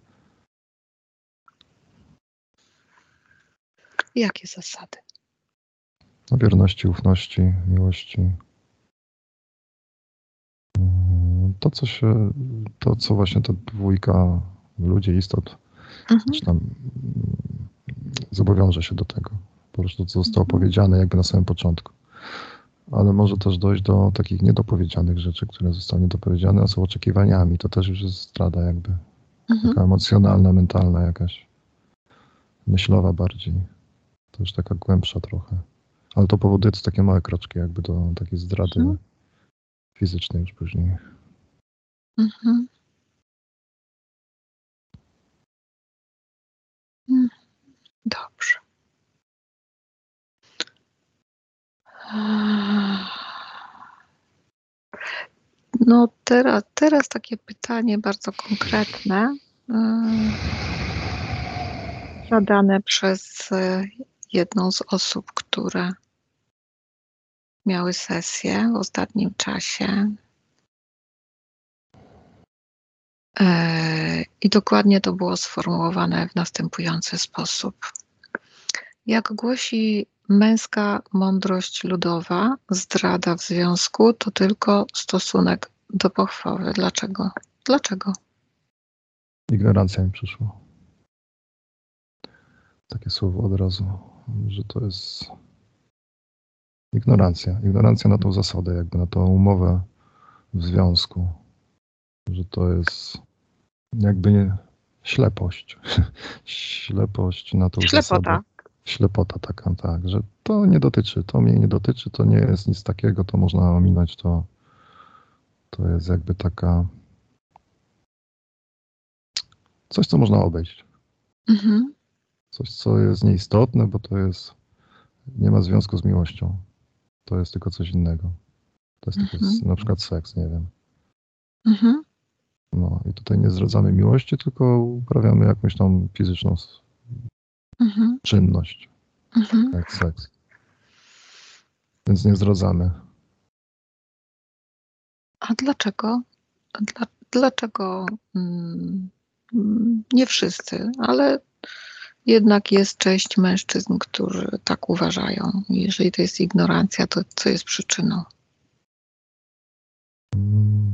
Speaker 1: Jakie zasady?
Speaker 2: No, wierności, ufności, miłości. To, co się, to, co właśnie ta dwójka ludzi, istot,
Speaker 1: Mhm.
Speaker 2: czy tam zobowiąże się do tego. Po prostu to zostało
Speaker 1: Mhm.
Speaker 2: powiedziane jakby na samym początku. Ale może też dojść do takich niedopowiedzianych rzeczy, które zostały niedopowiedziane, a są oczekiwaniami. To też już jest zdrada jakby.
Speaker 1: Mhm.
Speaker 2: Taka emocjonalna, mentalna jakaś. Myślowa bardziej. To już taka głębsza trochę. Ale to powoduje to takie małe kroczki jakby do takiej zdrady
Speaker 1: Mhm.
Speaker 2: fizycznej już później.
Speaker 1: Mhm. Mhm. Dobrze. No teraz, teraz takie pytanie bardzo konkretne, yy, zadane przez jedną z osób, które miały sesję w ostatnim czasie. Yy, I dokładnie to było sformułowane w następujący sposób. Jak głosi męska mądrość ludowa, zdrada w związku to tylko stosunek do pochwały. Dlaczego? Dlaczego?
Speaker 2: Ignorancja mi przyszło. Takie słowo od razu, że to jest ignorancja. Ignorancja na tą zasadę, jakby na tą umowę w związku. Że to jest jakby nie ślepość. Ślepość na tą
Speaker 1: Ślepota.
Speaker 2: zasadę. Ślepota taka, tak, że to nie dotyczy, to mnie nie dotyczy, to nie jest nic takiego, to można ominąć, to, to jest jakby taka coś, co można obejść.
Speaker 1: Mhm.
Speaker 2: Coś, co jest nieistotne, bo to jest, nie ma związku z miłością. To jest tylko coś innego. To jest tylko
Speaker 1: Mhm.
Speaker 2: na przykład seks, nie wiem.
Speaker 1: Mhm.
Speaker 2: No i tutaj nie zdradzamy miłości, tylko uprawiamy jakąś tam fizyczną
Speaker 1: Mhm.
Speaker 2: czynność,
Speaker 1: Mhm.
Speaker 2: jak seks. Więc nie zdradzamy.
Speaker 1: A dlaczego? Dla, dlaczego mm, mm, nie wszyscy, ale jednak jest część mężczyzn, którzy tak uważają. Jeżeli to jest ignorancja, to co jest przyczyną?
Speaker 2: Mm,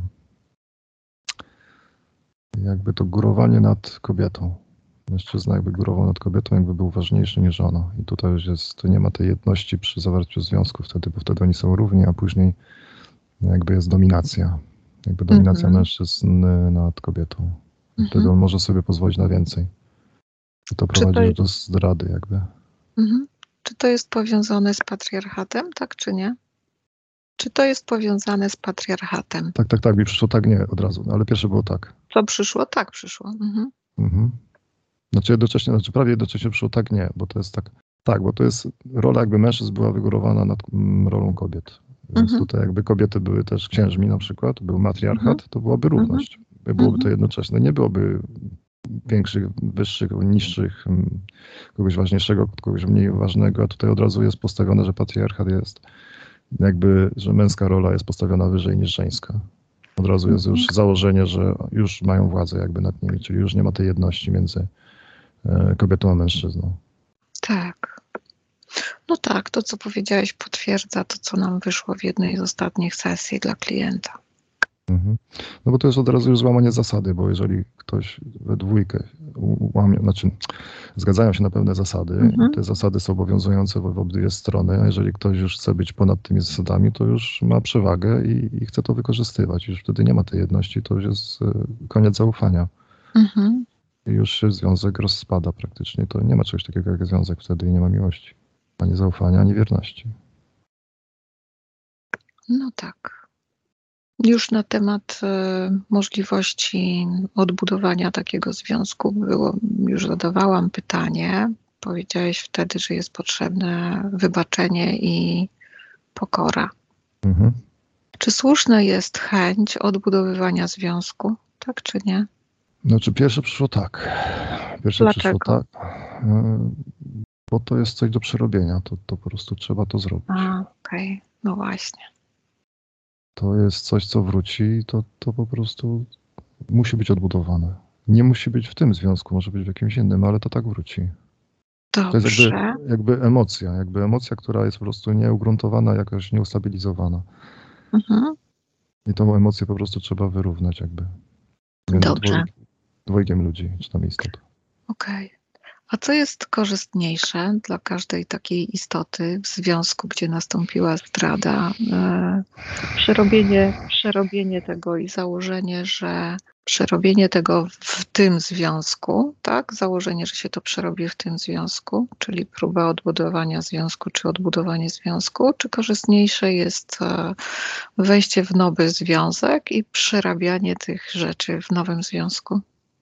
Speaker 2: Jakby to górowanie nad kobietą. Mężczyzna jakby górował nad kobietą, jakby był ważniejszy niż ona. I tutaj już jest, to nie ma tej jedności przy zawarciu związku wtedy, bo wtedy oni są równi, a później jakby jest dominacja. Jakby dominacja
Speaker 1: Mhm.
Speaker 2: mężczyzn nad kobietą. I
Speaker 1: Mhm.
Speaker 2: wtedy on może sobie pozwolić na więcej. I to
Speaker 1: Czy
Speaker 2: prowadzi
Speaker 1: to
Speaker 2: już
Speaker 1: jest,
Speaker 2: do zdrady jakby.
Speaker 1: mhm. Czy to jest powiązane z patriarchatem, tak czy nie? Czy to jest powiązane z patriarchatem?
Speaker 2: Tak, tak, tak, mi przyszło tak nie od razu, no, ale pierwsze było tak.
Speaker 1: Co przyszło? Tak przyszło. Mhm.
Speaker 2: Mhm. Znaczy jednocześnie, znaczy prawie jednocześnie przyszło tak nie, bo to jest tak, tak, bo to jest rola jakby mężczyzn była wygórowana nad mm, rolą kobiet. Więc
Speaker 1: Mhm.
Speaker 2: tutaj jakby kobiety były też księżmi na przykład, był matriarchat,
Speaker 1: Mhm.
Speaker 2: to byłaby
Speaker 1: Mhm.
Speaker 2: równość. Byłoby to
Speaker 1: Mhm.
Speaker 2: jednocześnie, nie byłoby większych, wyższych, niższych, mm, kogoś ważniejszego, kogoś mniej ważnego, a tutaj od razu jest postawione, że patriarchat jest jakby, że męska rola jest postawiona wyżej niż żeńska. Od razu jest
Speaker 1: Mhm.
Speaker 2: już założenie, że już mają władzę jakby nad nimi, czyli już nie ma tej jedności między e, kobietą a mężczyzną.
Speaker 1: Tak. No tak, to co powiedziałeś potwierdza to, co nam wyszło w jednej z ostatnich sesji dla klienta.
Speaker 2: Mhm. No bo to jest od razu już złamanie zasady, bo jeżeli ktoś we dwójkę łamie, znaczy zgadzają się na pewne zasady
Speaker 1: Mhm.
Speaker 2: i te zasady są obowiązujące w obydwie strony, a jeżeli ktoś już chce być ponad tymi zasadami, to już ma przewagę i, i chce to wykorzystywać. Już wtedy nie ma tej jedności, to już jest e, koniec zaufania.
Speaker 1: Mhm.
Speaker 2: I już się związek rozspada praktycznie. To nie ma czegoś takiego jak związek wtedy i nie ma miłości. Ani zaufania, ani wierności.
Speaker 1: No tak. Już na temat y, możliwości odbudowania takiego związku było, już zadawałam pytanie. Powiedziałeś wtedy, że jest potrzebne wybaczenie i pokora.
Speaker 2: Mhm.
Speaker 1: Czy słuszna jest chęć odbudowywania związku, tak czy nie?
Speaker 2: Znaczy pierwsze przyszło tak. Pierwsze przyszło
Speaker 1: Dlaczego?
Speaker 2: tak, e, bo to jest coś do przerobienia. To, to po prostu trzeba to zrobić.
Speaker 1: A, okej, no właśnie.
Speaker 2: To jest coś, co wróci i to, to po prostu musi być odbudowane. Nie musi być w tym związku, może być w jakimś innym, ale to tak wróci. To jest jakby,
Speaker 1: Dobrze.
Speaker 2: jakby emocja, jakby emocja, która jest po prostu nieugruntowana, jakoś nieustabilizowana.
Speaker 1: Mhm.
Speaker 2: I tą emocję po prostu trzeba wyrównać jakby między
Speaker 1: Dobrze.
Speaker 2: dwojg, dwojgiem ludzi, czy tam istot.
Speaker 1: Okej. A co jest korzystniejsze dla każdej takiej istoty w związku, gdzie nastąpiła zdrada? E, Przerobienie, przerobienie tego i założenie, że przerobienie tego w tym związku, tak? Założenie, że się to przerobi w tym związku, czyli próba odbudowania związku, czy odbudowanie związku, czy korzystniejsze jest e, wejście w nowy związek i przerabianie tych rzeczy w nowym związku?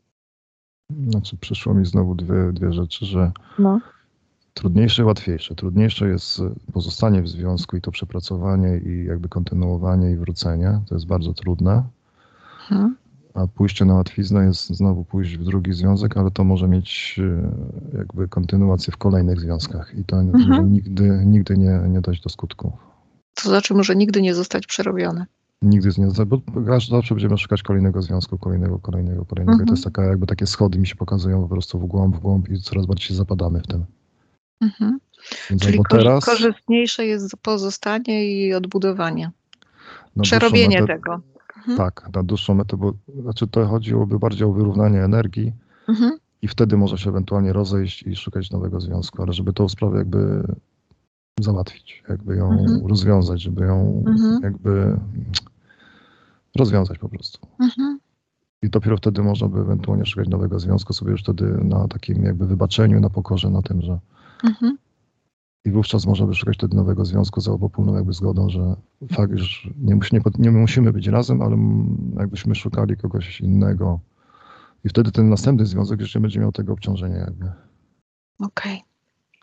Speaker 2: Znaczy przyszło mi znowu dwie, dwie rzeczy, że
Speaker 1: No.
Speaker 2: trudniejsze i łatwiejsze. Trudniejsze jest pozostanie w związku i to przepracowanie i jakby kontynuowanie i wrócenie. To jest bardzo trudne.
Speaker 1: Mhm.
Speaker 2: A pójście na łatwiznę jest znowu pójść w drugi związek, ale to może mieć e, jakby kontynuację w kolejnych związkach i to
Speaker 1: Mhm.
Speaker 2: może nigdy, nigdy nie, nie dojść do skutku.
Speaker 1: To znaczy może nigdy nie zostać przerobione.
Speaker 2: Nigdy z nie, bo aż zawsze będziemy szukać kolejnego związku, kolejnego, kolejnego, kolejnego. I to
Speaker 1: Mhm.
Speaker 2: jest taka jakby takie schody mi się pokazują po prostu w głąb, w głąb i coraz bardziej się zapadamy w tym.
Speaker 1: Mhm.
Speaker 2: Więc
Speaker 1: Czyli
Speaker 2: albo
Speaker 1: korzy-
Speaker 2: teraz,
Speaker 1: korzystniejsze jest pozostanie i odbudowanie.
Speaker 2: na dłuższą
Speaker 1: Przerobienie
Speaker 2: metę,
Speaker 1: tego. Mhm.
Speaker 2: tak, na dłuższą metę, bo znaczy to chodziłoby bardziej o wyrównanie energii
Speaker 1: Mhm.
Speaker 2: i wtedy może się ewentualnie rozejść i szukać nowego związku, ale żeby tą sprawę jakby załatwić, jakby ją
Speaker 1: Mhm.
Speaker 2: rozwiązać, żeby ją
Speaker 1: Mhm.
Speaker 2: jakby rozwiązać po prostu.
Speaker 1: Mhm.
Speaker 2: I dopiero wtedy można by ewentualnie szukać nowego związku sobie już wtedy na takim jakby wybaczeniu, na pokorze, na tym, że
Speaker 1: Mhm.
Speaker 2: I wówczas można by szukać wtedy nowego związku za obopólną jakby zgodą, że fakt, że nie, musi, nie, nie musimy być razem, ale jakbyśmy szukali kogoś innego. I wtedy ten następny związek już nie będzie miał tego obciążenia jakby.
Speaker 1: Okej. Okay.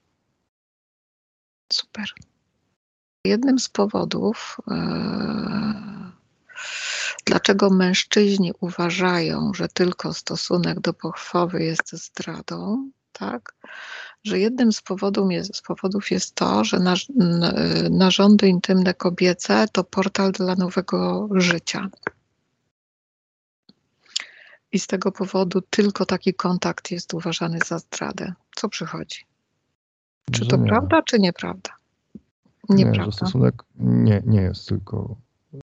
Speaker 1: Super. Jednym z powodów, yy, dlaczego mężczyźni uważają, że tylko stosunek do pochwowy jest zdradą, tak? Że jednym z powodów jest, z powodów jest to, że na, narządy intymne kobiece to portal dla nowego życia. I z tego powodu tylko taki kontakt jest uważany za zdradę. Co przychodzi? Czy
Speaker 2: Że
Speaker 1: to
Speaker 2: nie.
Speaker 1: prawda, czy nieprawda?
Speaker 2: Nieprawda.
Speaker 1: Nie,
Speaker 2: że stosunek nie, nie jest tylko...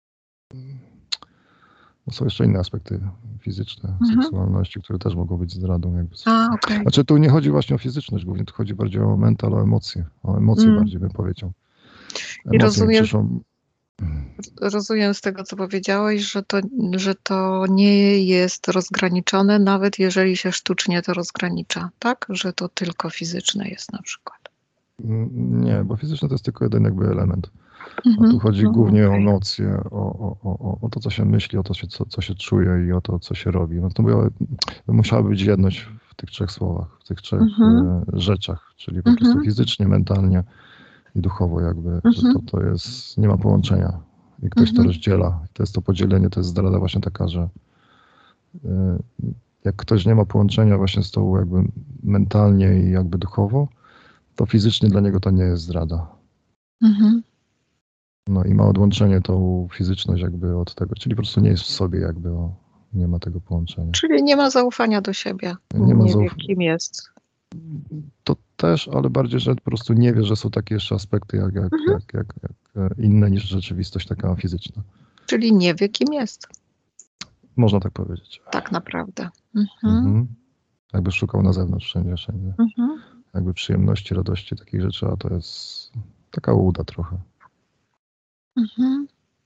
Speaker 2: No są jeszcze inne aspekty fizyczne,
Speaker 1: mhm.
Speaker 2: seksualności, które też mogą być zdradą. Jakby.
Speaker 1: A, okay.
Speaker 2: Znaczy tu nie chodzi właśnie o fizyczność, głównie tu chodzi bardziej o mental, o emocje. O emocje mm. bardziej bym powiedział. Emocje
Speaker 1: I rozumiem,
Speaker 2: przyszłą...
Speaker 1: rozumiem z tego, co powiedziałeś, że to, że to nie jest rozgraniczone, nawet jeżeli się sztucznie to rozgranicza, tak? Że to tylko fizyczne jest na przykład.
Speaker 2: Nie, bo fizyczne to jest tylko jeden jakby element.
Speaker 1: Mhm.
Speaker 2: A tu chodzi
Speaker 1: No,
Speaker 2: głównie
Speaker 1: okay.
Speaker 2: o emocje, o, o, o, o to, co się myśli, o to, co, co się czuje i o to, co się robi. No to by, musiała być jedność w tych trzech słowach, w tych trzech
Speaker 1: mhm.
Speaker 2: e, rzeczach, czyli po
Speaker 1: mhm.
Speaker 2: prostu fizycznie, mentalnie i duchowo jakby, mhm. że to, to jest, nie ma połączenia i ktoś mhm. to rozdziela. To jest to podzielenie, to jest zdrada właśnie taka, że e, jak ktoś nie ma połączenia właśnie z tą jakby mentalnie i jakby duchowo, to fizycznie dla niego to nie jest zdrada. Mhm. No i ma odłączenie tą fizyczność jakby od tego, czyli po prostu nie jest w sobie jakby, o, nie ma tego połączenia.
Speaker 1: Czyli nie ma zaufania do siebie,
Speaker 2: nie,
Speaker 1: nie,
Speaker 2: ma
Speaker 1: nie
Speaker 2: zauf...
Speaker 1: wie kim jest.
Speaker 2: To też, ale bardziej, że po prostu nie wie, że są takie jeszcze aspekty jak, jak, mhm. jak, jak, jak inne niż rzeczywistość taka fizyczna.
Speaker 1: Czyli nie wie kim jest.
Speaker 2: Można tak powiedzieć.
Speaker 1: Tak naprawdę. Mhm.
Speaker 2: Mhm. Jakby szukał na zewnątrz wszędzie, wszędzie. Mhm. Jakby przyjemności, radości, takich rzeczy, a to jest taka ułuda trochę.
Speaker 1: Mhm.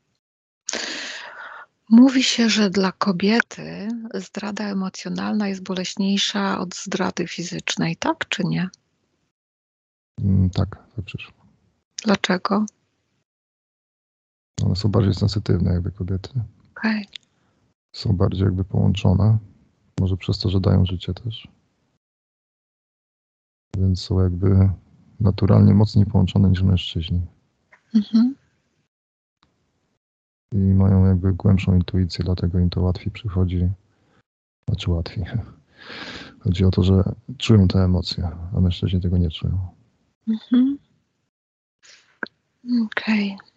Speaker 1: Mówi się, że dla kobiety zdrada emocjonalna jest boleśniejsza od zdrady fizycznej, tak czy nie?
Speaker 2: Mm, tak, tak przyszło.
Speaker 1: Dlaczego?
Speaker 2: One są bardziej sensytywne jakby kobiety.
Speaker 1: Okej. Okay.
Speaker 2: Są bardziej jakby połączone. Może przez to, że dają życie też. Więc są jakby naturalnie mocniej połączone niż mężczyźni. Mhm. I mają jakby głębszą intuicję, dlatego im to łatwiej przychodzi. Znaczy łatwiej. Chodzi o to, że czują te emocje, a mężczyźni tego nie czują. Mhm.
Speaker 1: Okej. Okay.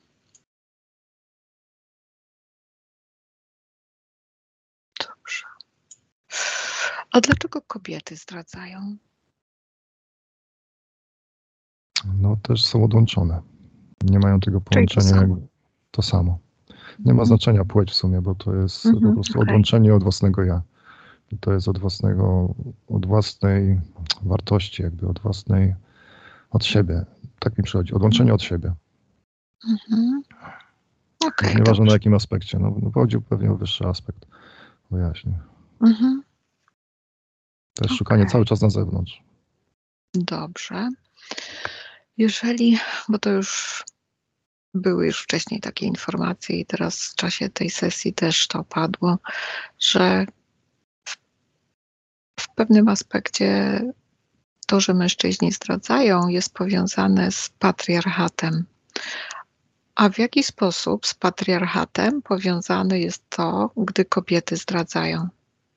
Speaker 1: Dobrze. A dlaczego kobiety zdradzają?
Speaker 2: No też są odłączone. Nie mają tego połączenia. To samo. To samo. Nie ma znaczenia płeć w sumie, bo to jest mm-hmm, po prostu okay. odłączenie od własnego ja. I to jest od własnego, od własnej wartości, jakby od własnej, od siebie. Tak mi przychodzi. Odłączenie od siebie. Mm-hmm. Okay, nieważne dobrze. Na jakim aspekcie. No, no chodzi pewnie o wyższy aspekt. Wyjaśnię. Mm-hmm. To jest okay. Szukanie cały czas na zewnątrz.
Speaker 1: Dobrze. Jeżeli, bo to już były już wcześniej takie informacje i teraz w czasie tej sesji też to padło, że w, w pewnym aspekcie to, że mężczyźni zdradzają, jest powiązane z patriarchatem. A w jaki sposób z patriarchatem powiązane jest to, gdy kobiety zdradzają?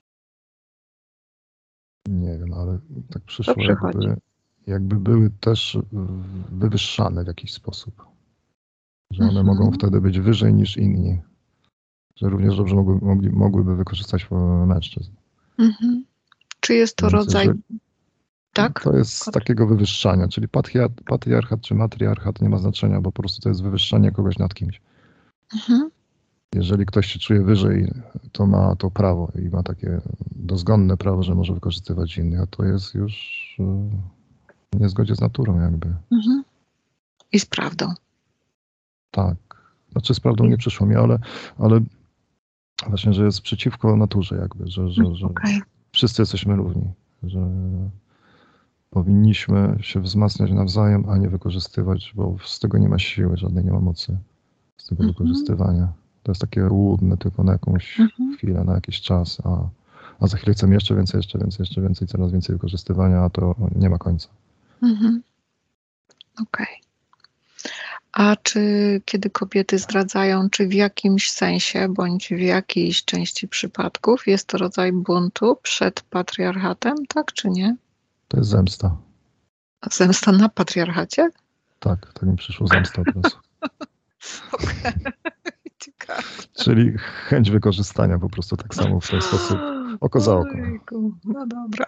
Speaker 2: Nie wiem, ale tak przyszło, jakby, jakby były też wywyższane w jakiś sposób. Że one mhm. mogą wtedy być wyżej niż inni. Że również dobrze mogły, mogli, mogłyby wykorzystać mężczyzn. Mhm.
Speaker 1: Czy jest to Więc rodzaj... Że, tak?
Speaker 2: To jest z takiego wywyższania, czyli patriar, patriarchat czy matriarchat nie ma znaczenia, bo po prostu to jest wywyższanie kogoś nad kimś. Mhm. Jeżeli ktoś się czuje wyżej, to ma to prawo i ma takie dozgonne prawo, że może wykorzystywać innych, a to jest już w niezgodzie z naturą jakby. Mhm.
Speaker 1: I z prawdą.
Speaker 2: Tak. Znaczy z prawdą nie przyszło mi, ale, ale właśnie, że jest przeciwko naturze jakby, że, że, że okay. wszyscy jesteśmy równi. Że powinniśmy się wzmacniać nawzajem, a nie wykorzystywać, bo z tego nie ma siły, żadnej nie ma mocy, z tego
Speaker 1: Mhm.
Speaker 2: wykorzystywania. To jest takie łudne tylko na jakąś
Speaker 1: Mhm.
Speaker 2: chwilę, na jakiś czas, a, a za chwilę chcemy jeszcze więcej, jeszcze więcej, jeszcze więcej, coraz więcej wykorzystywania, a to nie ma końca.
Speaker 1: Mhm. Okej. A czy kiedy kobiety zdradzają, czy w jakimś sensie, bądź w jakiejś części przypadków jest to rodzaj buntu przed patriarchatem, tak czy nie?
Speaker 2: To jest zemsta.
Speaker 1: Zemsta na patriarchacie?
Speaker 2: Tak, tak mi przyszło zemsta od razu.
Speaker 1: Okej, ciekawe.
Speaker 2: Czyli chęć wykorzystania po prostu tak samo w ten sposób, oko za oko.
Speaker 1: Ojejku, no dobra.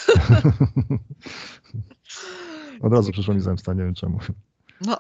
Speaker 2: Od razu przyszło mi zemsta, nie wiem czemu.
Speaker 1: No,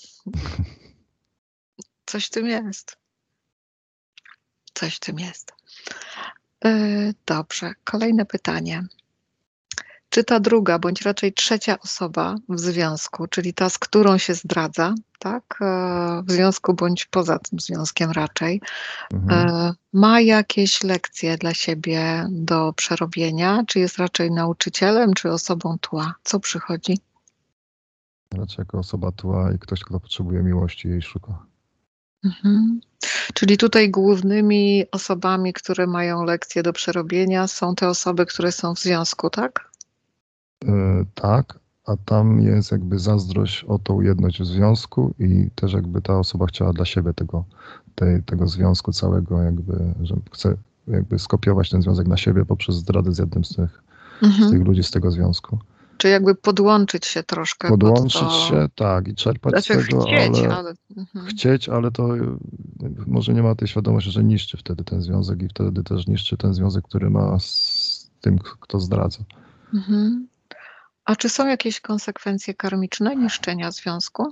Speaker 1: coś w tym jest. Coś w tym jest. Yy, dobrze, kolejne pytanie. Czy ta druga, bądź raczej trzecia osoba w związku, czyli ta, z którą się zdradza, tak, e, w związku bądź poza tym związkiem raczej,
Speaker 2: Mhm.
Speaker 1: e, ma jakieś lekcje dla siebie do przerobienia? Czy jest raczej nauczycielem, czy osobą tła? Co przychodzi?
Speaker 2: Raczej jako osoba tła i ktoś, kto potrzebuje miłości, jej szuka.
Speaker 1: Mhm. Czyli tutaj głównymi osobami, które mają lekcje do przerobienia, są te osoby, które są w związku, tak?
Speaker 2: Yy, tak, a tam jest jakby zazdrość o tą jedność w związku i też jakby ta osoba chciała dla siebie tego, tej, tego związku całego, jakby, że chce jakby skopiować ten związek na siebie poprzez zdradę z jednym z tych,
Speaker 1: Mhm.
Speaker 2: z tych ludzi z tego związku.
Speaker 1: Czy jakby podłączyć się troszkę
Speaker 2: Podłączyć
Speaker 1: pod to...
Speaker 2: się, tak, i czerpać
Speaker 1: Znaczy
Speaker 2: z tego,
Speaker 1: chcieć,
Speaker 2: ale,
Speaker 1: ale... Mhm.
Speaker 2: chcieć, ale to y, może nie ma tej świadomości, że niszczy wtedy ten związek i wtedy też niszczy ten związek, który ma z tym, kto zdradza.
Speaker 1: Mhm. A czy są jakieś konsekwencje karmiczne niszczenia związku?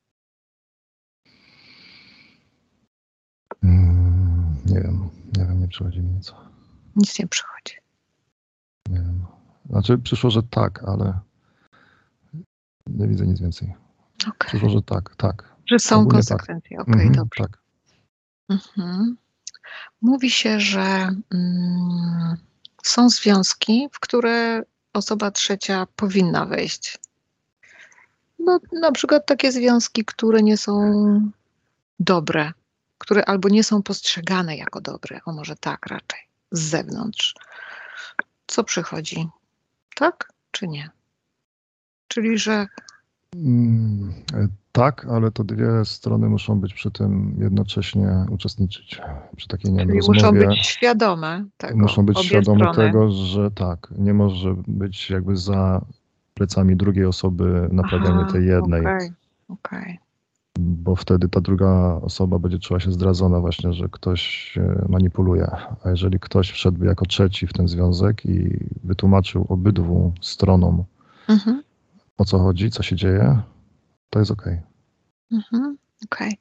Speaker 2: Mm, nie wiem, nie wiem, nie przychodzi mi nic.
Speaker 1: Nic nie przychodzi.
Speaker 2: Nie wiem. Znaczy przyszło, że tak, ale nie widzę nic więcej.
Speaker 1: Okay.
Speaker 2: Przyszło, że tak, tak.
Speaker 1: Że są
Speaker 2: Ogólnie
Speaker 1: konsekwencje,
Speaker 2: tak.
Speaker 1: okej, okay,
Speaker 2: Mhm,
Speaker 1: dobrze.
Speaker 2: tak.
Speaker 1: Mhm. Mówi się, że mm, są związki, w które osoba trzecia powinna wejść. No, na przykład takie związki, które nie są dobre, które albo nie są postrzegane jako dobre, o może tak raczej, z zewnątrz. Co przychodzi? Tak czy nie? Czyli, że...
Speaker 2: Mm, tak, ale to dwie strony muszą być przy tym jednocześnie uczestniczyć. Przy takiej, nie wiem,
Speaker 1: Czyli
Speaker 2: rozmowie.
Speaker 1: muszą być świadome tego.
Speaker 2: Muszą być
Speaker 1: obie
Speaker 2: świadome
Speaker 1: strony.
Speaker 2: tego, że tak, nie może być jakby za plecami drugiej osoby naprawianie
Speaker 1: Aha,
Speaker 2: tej jednej.
Speaker 1: okej, okej.
Speaker 2: Bo wtedy ta druga osoba będzie czuła się zdradzona właśnie, że ktoś manipuluje. A jeżeli ktoś wszedłby jako trzeci w ten związek i wytłumaczył obydwu stronom,
Speaker 1: Mhm,
Speaker 2: o co chodzi, co się dzieje, to jest okej.
Speaker 1: mhm, okej.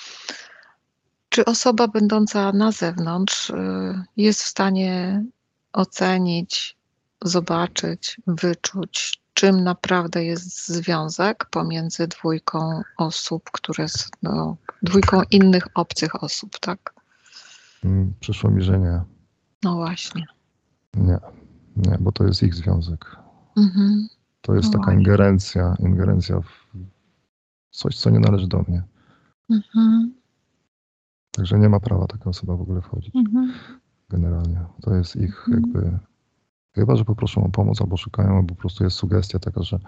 Speaker 1: Czy osoba będąca na zewnątrz y, jest w stanie ocenić, zobaczyć, wyczuć, czym naprawdę jest związek pomiędzy dwójką osób, które są, no, dwójką innych obcych osób, tak?
Speaker 2: Mm, Przyszło mi, że nie.
Speaker 1: No właśnie.
Speaker 2: Nie, nie, bo to jest ich związek.
Speaker 1: Mhm.
Speaker 2: To jest
Speaker 1: No
Speaker 2: taka
Speaker 1: właśnie.
Speaker 2: ingerencja, ingerencja w coś, co nie należy do mnie.
Speaker 1: Mhm.
Speaker 2: Także nie ma prawa taka osoba w ogóle wchodzić.
Speaker 1: Mhm.
Speaker 2: Generalnie. To jest ich
Speaker 1: Mhm.
Speaker 2: jakby... Chyba, że poproszą o pomoc, albo szukają, albo po prostu jest sugestia taka, że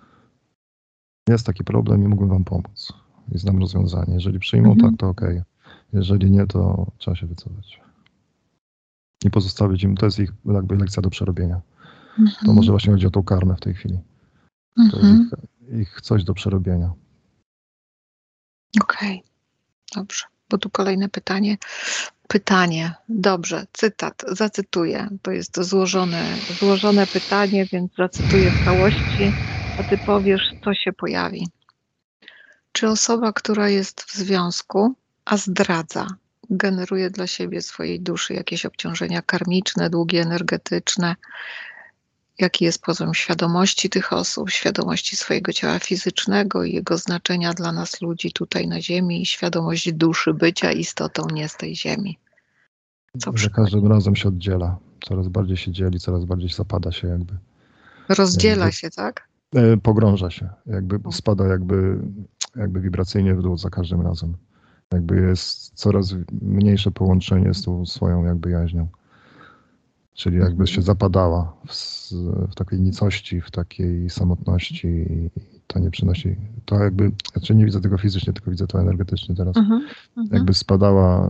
Speaker 2: jest taki problem i mógłbym wam pomóc. I znam rozwiązanie. Jeżeli przyjmą,
Speaker 1: Mhm.
Speaker 2: tak, to okej. Jeżeli nie, to trzeba się wycofać. I pozostawić im, to jest ich jakby lekcja do przerobienia.
Speaker 1: Mhm.
Speaker 2: To może właśnie chodzi o tą karmę w tej chwili. To jest
Speaker 1: Mhm.
Speaker 2: ich, ich coś do przerobienia.
Speaker 1: Okej, dobrze. Bo tu kolejne pytanie. Pytanie, dobrze, cytat, zacytuję. To jest złożone, złożone pytanie, więc zacytuję w całości, a ty powiesz, co się pojawi. Czy osoba, która jest w związku, a zdradza, generuje dla siebie, swojej duszy jakieś obciążenia karmiczne, długi energetyczne? Jaki jest poziom świadomości tych osób, świadomości swojego ciała fizycznego i jego znaczenia dla nas ludzi tutaj na ziemi i świadomość duszy, bycia istotą nie z tej ziemi? Co
Speaker 2: Za
Speaker 1: przychodzi?
Speaker 2: każdym razem się oddziela. Coraz bardziej się dzieli, coraz bardziej zapada się jakby.
Speaker 1: Rozdziela
Speaker 2: jakby
Speaker 1: się, tak?
Speaker 2: E, Pogrąża się, jakby spada jakby, jakby wibracyjnie w dół za każdym razem. Jakby jest coraz mniejsze połączenie z tą swoją jakby jaźnią. Czyli jakby
Speaker 1: Mhm.
Speaker 2: się zapadała w, s- w takiej nicości, w takiej samotności i to nie przynosi, to jakby, znaczy nie widzę tego fizycznie, tylko widzę to energetycznie teraz.
Speaker 1: Mhm. Mhm.
Speaker 2: Jakby spadała,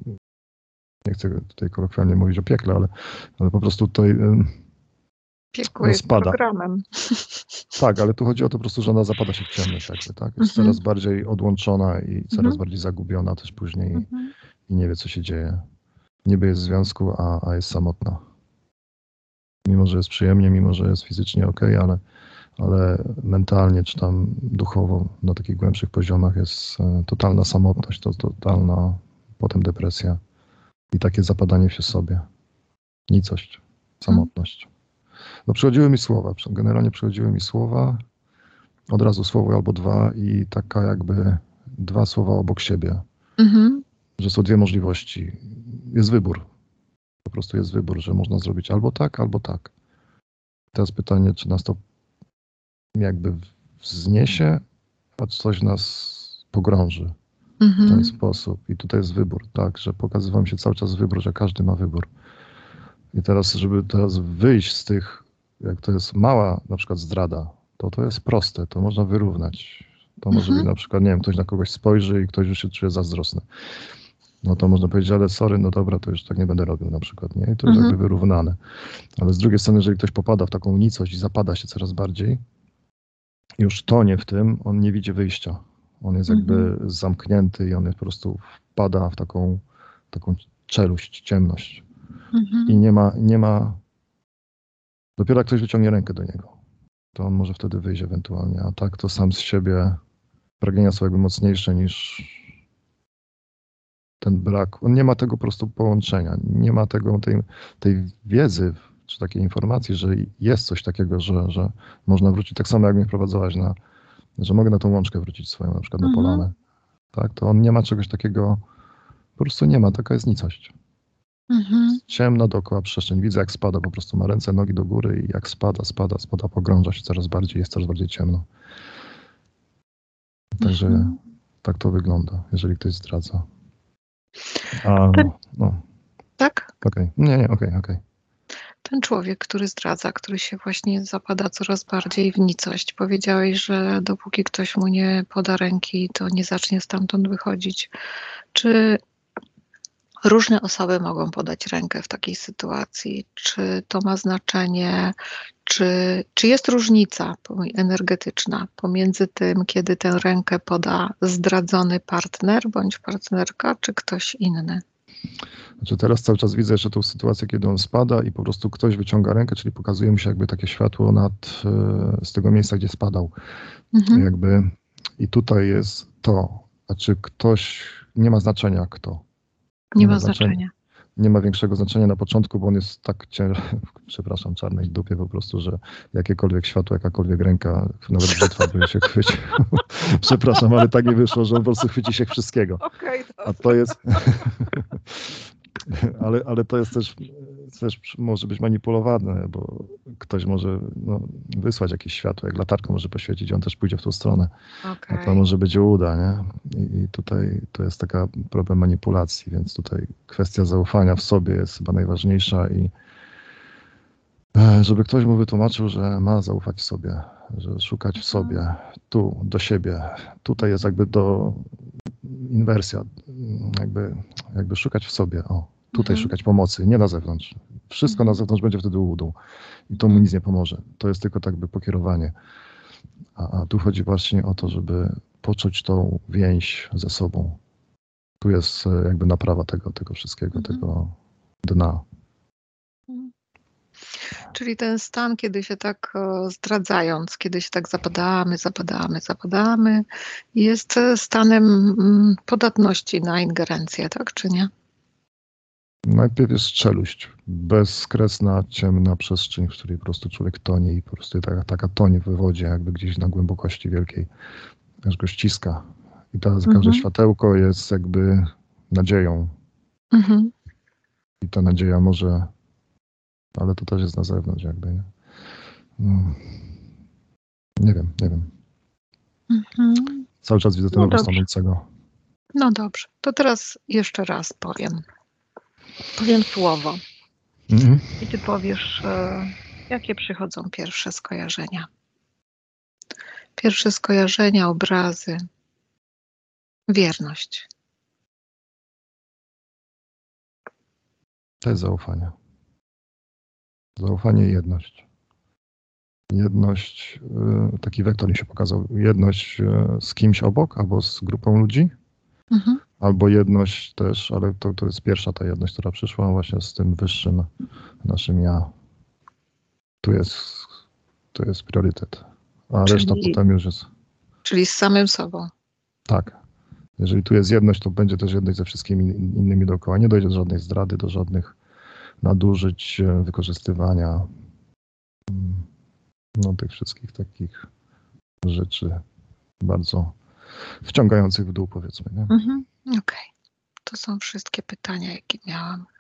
Speaker 2: nie chcę tutaj kolokwialnie mówić o piekle, ale, ale po prostu tutaj em,
Speaker 1: Piekło
Speaker 2: no
Speaker 1: jest
Speaker 2: spada.
Speaker 1: programem.
Speaker 2: Tak, ale tu chodzi o to po prostu, że ona zapada się w ciemność jakby, tak? Jest
Speaker 1: Mhm.
Speaker 2: coraz bardziej odłączona i coraz
Speaker 1: Mhm.
Speaker 2: bardziej zagubiona też później
Speaker 1: Mhm.
Speaker 2: i nie wie, co się dzieje. Niby jest w związku, a, a jest samotna. Mimo, że jest przyjemnie, mimo, że jest fizycznie ok, ale, ale mentalnie czy tam duchowo na takich głębszych poziomach jest e, totalna samotność, to totalna potem depresja i takie zapadanie się w sobie. Nicość, samotność. No przychodziły mi słowa, generalnie przychodziły mi słowa, od razu słowo albo dwa i taka jakby dwa słowa obok siebie,
Speaker 1: Mhm.
Speaker 2: że są dwie możliwości. Jest wybór. Po prostu jest wybór, że można zrobić albo tak, albo tak. Teraz pytanie, czy nas to jakby wzniesie, a coś nas pogrąży w ten
Speaker 1: Mhm.
Speaker 2: sposób. I tutaj jest wybór, tak, że pokazywa mi się cały czas wybór, że każdy ma wybór. I teraz, żeby teraz wyjść z tych, jak to jest mała na przykład zdrada, to to jest proste, to można wyrównać. To może być
Speaker 1: Mhm.
Speaker 2: na przykład, nie wiem, ktoś na kogoś spojrzy i ktoś już się czuje zazdrosny. No to można powiedzieć, ale sorry, no dobra, to już tak nie będę robił na przykład, nie? I to jest
Speaker 1: Mhm.
Speaker 2: jakby wyrównane. Ale z drugiej strony, jeżeli ktoś popada w taką nicość i zapada się coraz bardziej, już tonie w tym, on nie widzi wyjścia. On jest jakby
Speaker 1: Mhm.
Speaker 2: zamknięty i on jest po prostu wpada w taką, taką czeluść, ciemność. I
Speaker 1: Mhm.
Speaker 2: nie ma, nie ma, dopiero jak ktoś wyciągnie rękę do niego, to on może wtedy wyjść ewentualnie, a tak to sam z siebie pragnienia są jakby mocniejsze niż ten brak. On nie ma tego po prostu połączenia, nie ma tego, tej, tej wiedzy, czy takiej informacji, że jest coś takiego, że, że można wrócić, tak samo jak mnie wprowadzałaś na, że mogę na tą łączkę wrócić swoją, na przykład na
Speaker 1: Mhm.
Speaker 2: polanę. Tak, to on nie ma czegoś takiego, po prostu nie ma, taka jest nicość.
Speaker 1: Mhm.
Speaker 2: Ciemna dookoła przestrzeń, widzę jak spada, po prostu ma ręce, nogi do góry i jak spada, spada, spada, pogrąża się coraz bardziej, jest coraz bardziej ciemno. Także
Speaker 1: Mhm.
Speaker 2: tak to wygląda, jeżeli ktoś zdradza. A
Speaker 1: Ten,
Speaker 2: no, no,
Speaker 1: tak?
Speaker 2: okej, nie, nie, okej, okej.
Speaker 1: Ten człowiek, który zdradza, który się właśnie zapada coraz bardziej w nicość. Powiedziałeś, że dopóki ktoś mu nie poda ręki, to nie zacznie stamtąd wychodzić. Czy różne osoby mogą podać rękę w takiej sytuacji? Czy to ma znaczenie? Czy, czy jest różnica energetyczna pomiędzy tym, kiedy tę rękę poda zdradzony partner bądź partnerka, czy ktoś inny?
Speaker 2: Znaczy teraz cały czas widzę jeszcze tą sytuację, kiedy on spada i po prostu ktoś wyciąga rękę, czyli pokazuje mi się jakby takie światło nad, e, z tego miejsca, gdzie spadał.
Speaker 1: Mhm.
Speaker 2: Jakby i tutaj jest to, znaczy ktoś, nie ma znaczenia kto.
Speaker 1: Nie
Speaker 2: Nie ma
Speaker 1: ma
Speaker 2: znaczenia.
Speaker 1: znaczenia.
Speaker 2: Nie ma większego znaczenia na początku, bo on jest tak ciężki, przepraszam, czarnej dupie po prostu, że jakiekolwiek światło, jakakolwiek ręka, nawet brzytwa by się chwycił. Przepraszam, ale tak mi wyszło, że on po prostu chwyci się wszystkiego.
Speaker 1: Okej,
Speaker 2: A to jest... ale, ale to jest też, też może być manipulowane, bo ktoś może no, wysłać jakieś światło, jak latarką może poświecić, on też pójdzie w tą stronę. A to
Speaker 1: okej.
Speaker 2: może być uda, nie? I, I tutaj to jest taka problem manipulacji, więc tutaj kwestia zaufania w sobie jest chyba najważniejsza i e, żeby ktoś mu wytłumaczył, że ma zaufać w sobie, że szukać w
Speaker 1: Mhm.
Speaker 2: sobie, tu, do siebie. Tutaj jest jakby do inwersja, jakby, jakby szukać w sobie, o, tutaj
Speaker 1: Mhm.
Speaker 2: szukać pomocy, nie na zewnątrz. Wszystko na
Speaker 1: Mhm.
Speaker 2: zewnątrz będzie wtedy ułudą i to mu
Speaker 1: Mhm.
Speaker 2: nic nie pomoże. To jest tylko tak by pokierowanie. A, a tu chodzi właśnie o to, żeby poczuć tą więź ze sobą. Tu jest e, jakby naprawa tego, tego wszystkiego,
Speaker 1: Mhm.
Speaker 2: tego dna.
Speaker 1: Mhm. Czyli ten stan, kiedy się tak e, zdradzając, kiedy się tak zapadamy, zapadamy, zapadamy, jest e, stanem mm, podatności na ingerencję, tak czy nie?
Speaker 2: Najpierw jest czeluść, bezkresna, ciemna przestrzeń, w której po prostu człowiek tonie i po prostu taka, taka toń w wodzie, jakby gdzieś na głębokości wielkiej, aż go ściska. I teraz każde
Speaker 1: Mhm.
Speaker 2: światełko jest jakby nadzieją.
Speaker 1: Mhm.
Speaker 2: I ta nadzieja może, ale to też jest na zewnątrz jakby, nie? No. Nie wiem, nie wiem.
Speaker 1: Mhm.
Speaker 2: Cały czas widzę
Speaker 1: No
Speaker 2: tego
Speaker 1: dobrze.
Speaker 2: stanącego.
Speaker 1: No dobrze, to teraz jeszcze raz powiem. Powiem słowo.
Speaker 2: Mhm.
Speaker 1: I ty powiesz, e, jakie przychodzą pierwsze skojarzenia. Pierwsze skojarzenia, obrazy. Wierność.
Speaker 2: To jest zaufanie. Zaufanie i jedność. Jedność, y, taki wektor mi się pokazał. Jedność y, z kimś obok, albo z grupą ludzi,
Speaker 1: Mhm.
Speaker 2: albo jedność też, ale to, to jest pierwsza ta jedność, która przyszła właśnie z tym wyższym naszym ja. Tu jest, tu jest priorytet, a reszta
Speaker 1: Czyli,
Speaker 2: potem już jest.
Speaker 1: czyli z samym sobą.
Speaker 2: Tak. Jeżeli tu jest jedność, to będzie też jedność ze wszystkimi innymi dookoła. Nie dojdzie do żadnej zdrady, do żadnych nadużyć, e, wykorzystywania, mm, no tych wszystkich takich rzeczy bardzo wciągających w dół, powiedzmy. Nie?
Speaker 1: Mhm. Okej. To są wszystkie pytania, jakie miałam.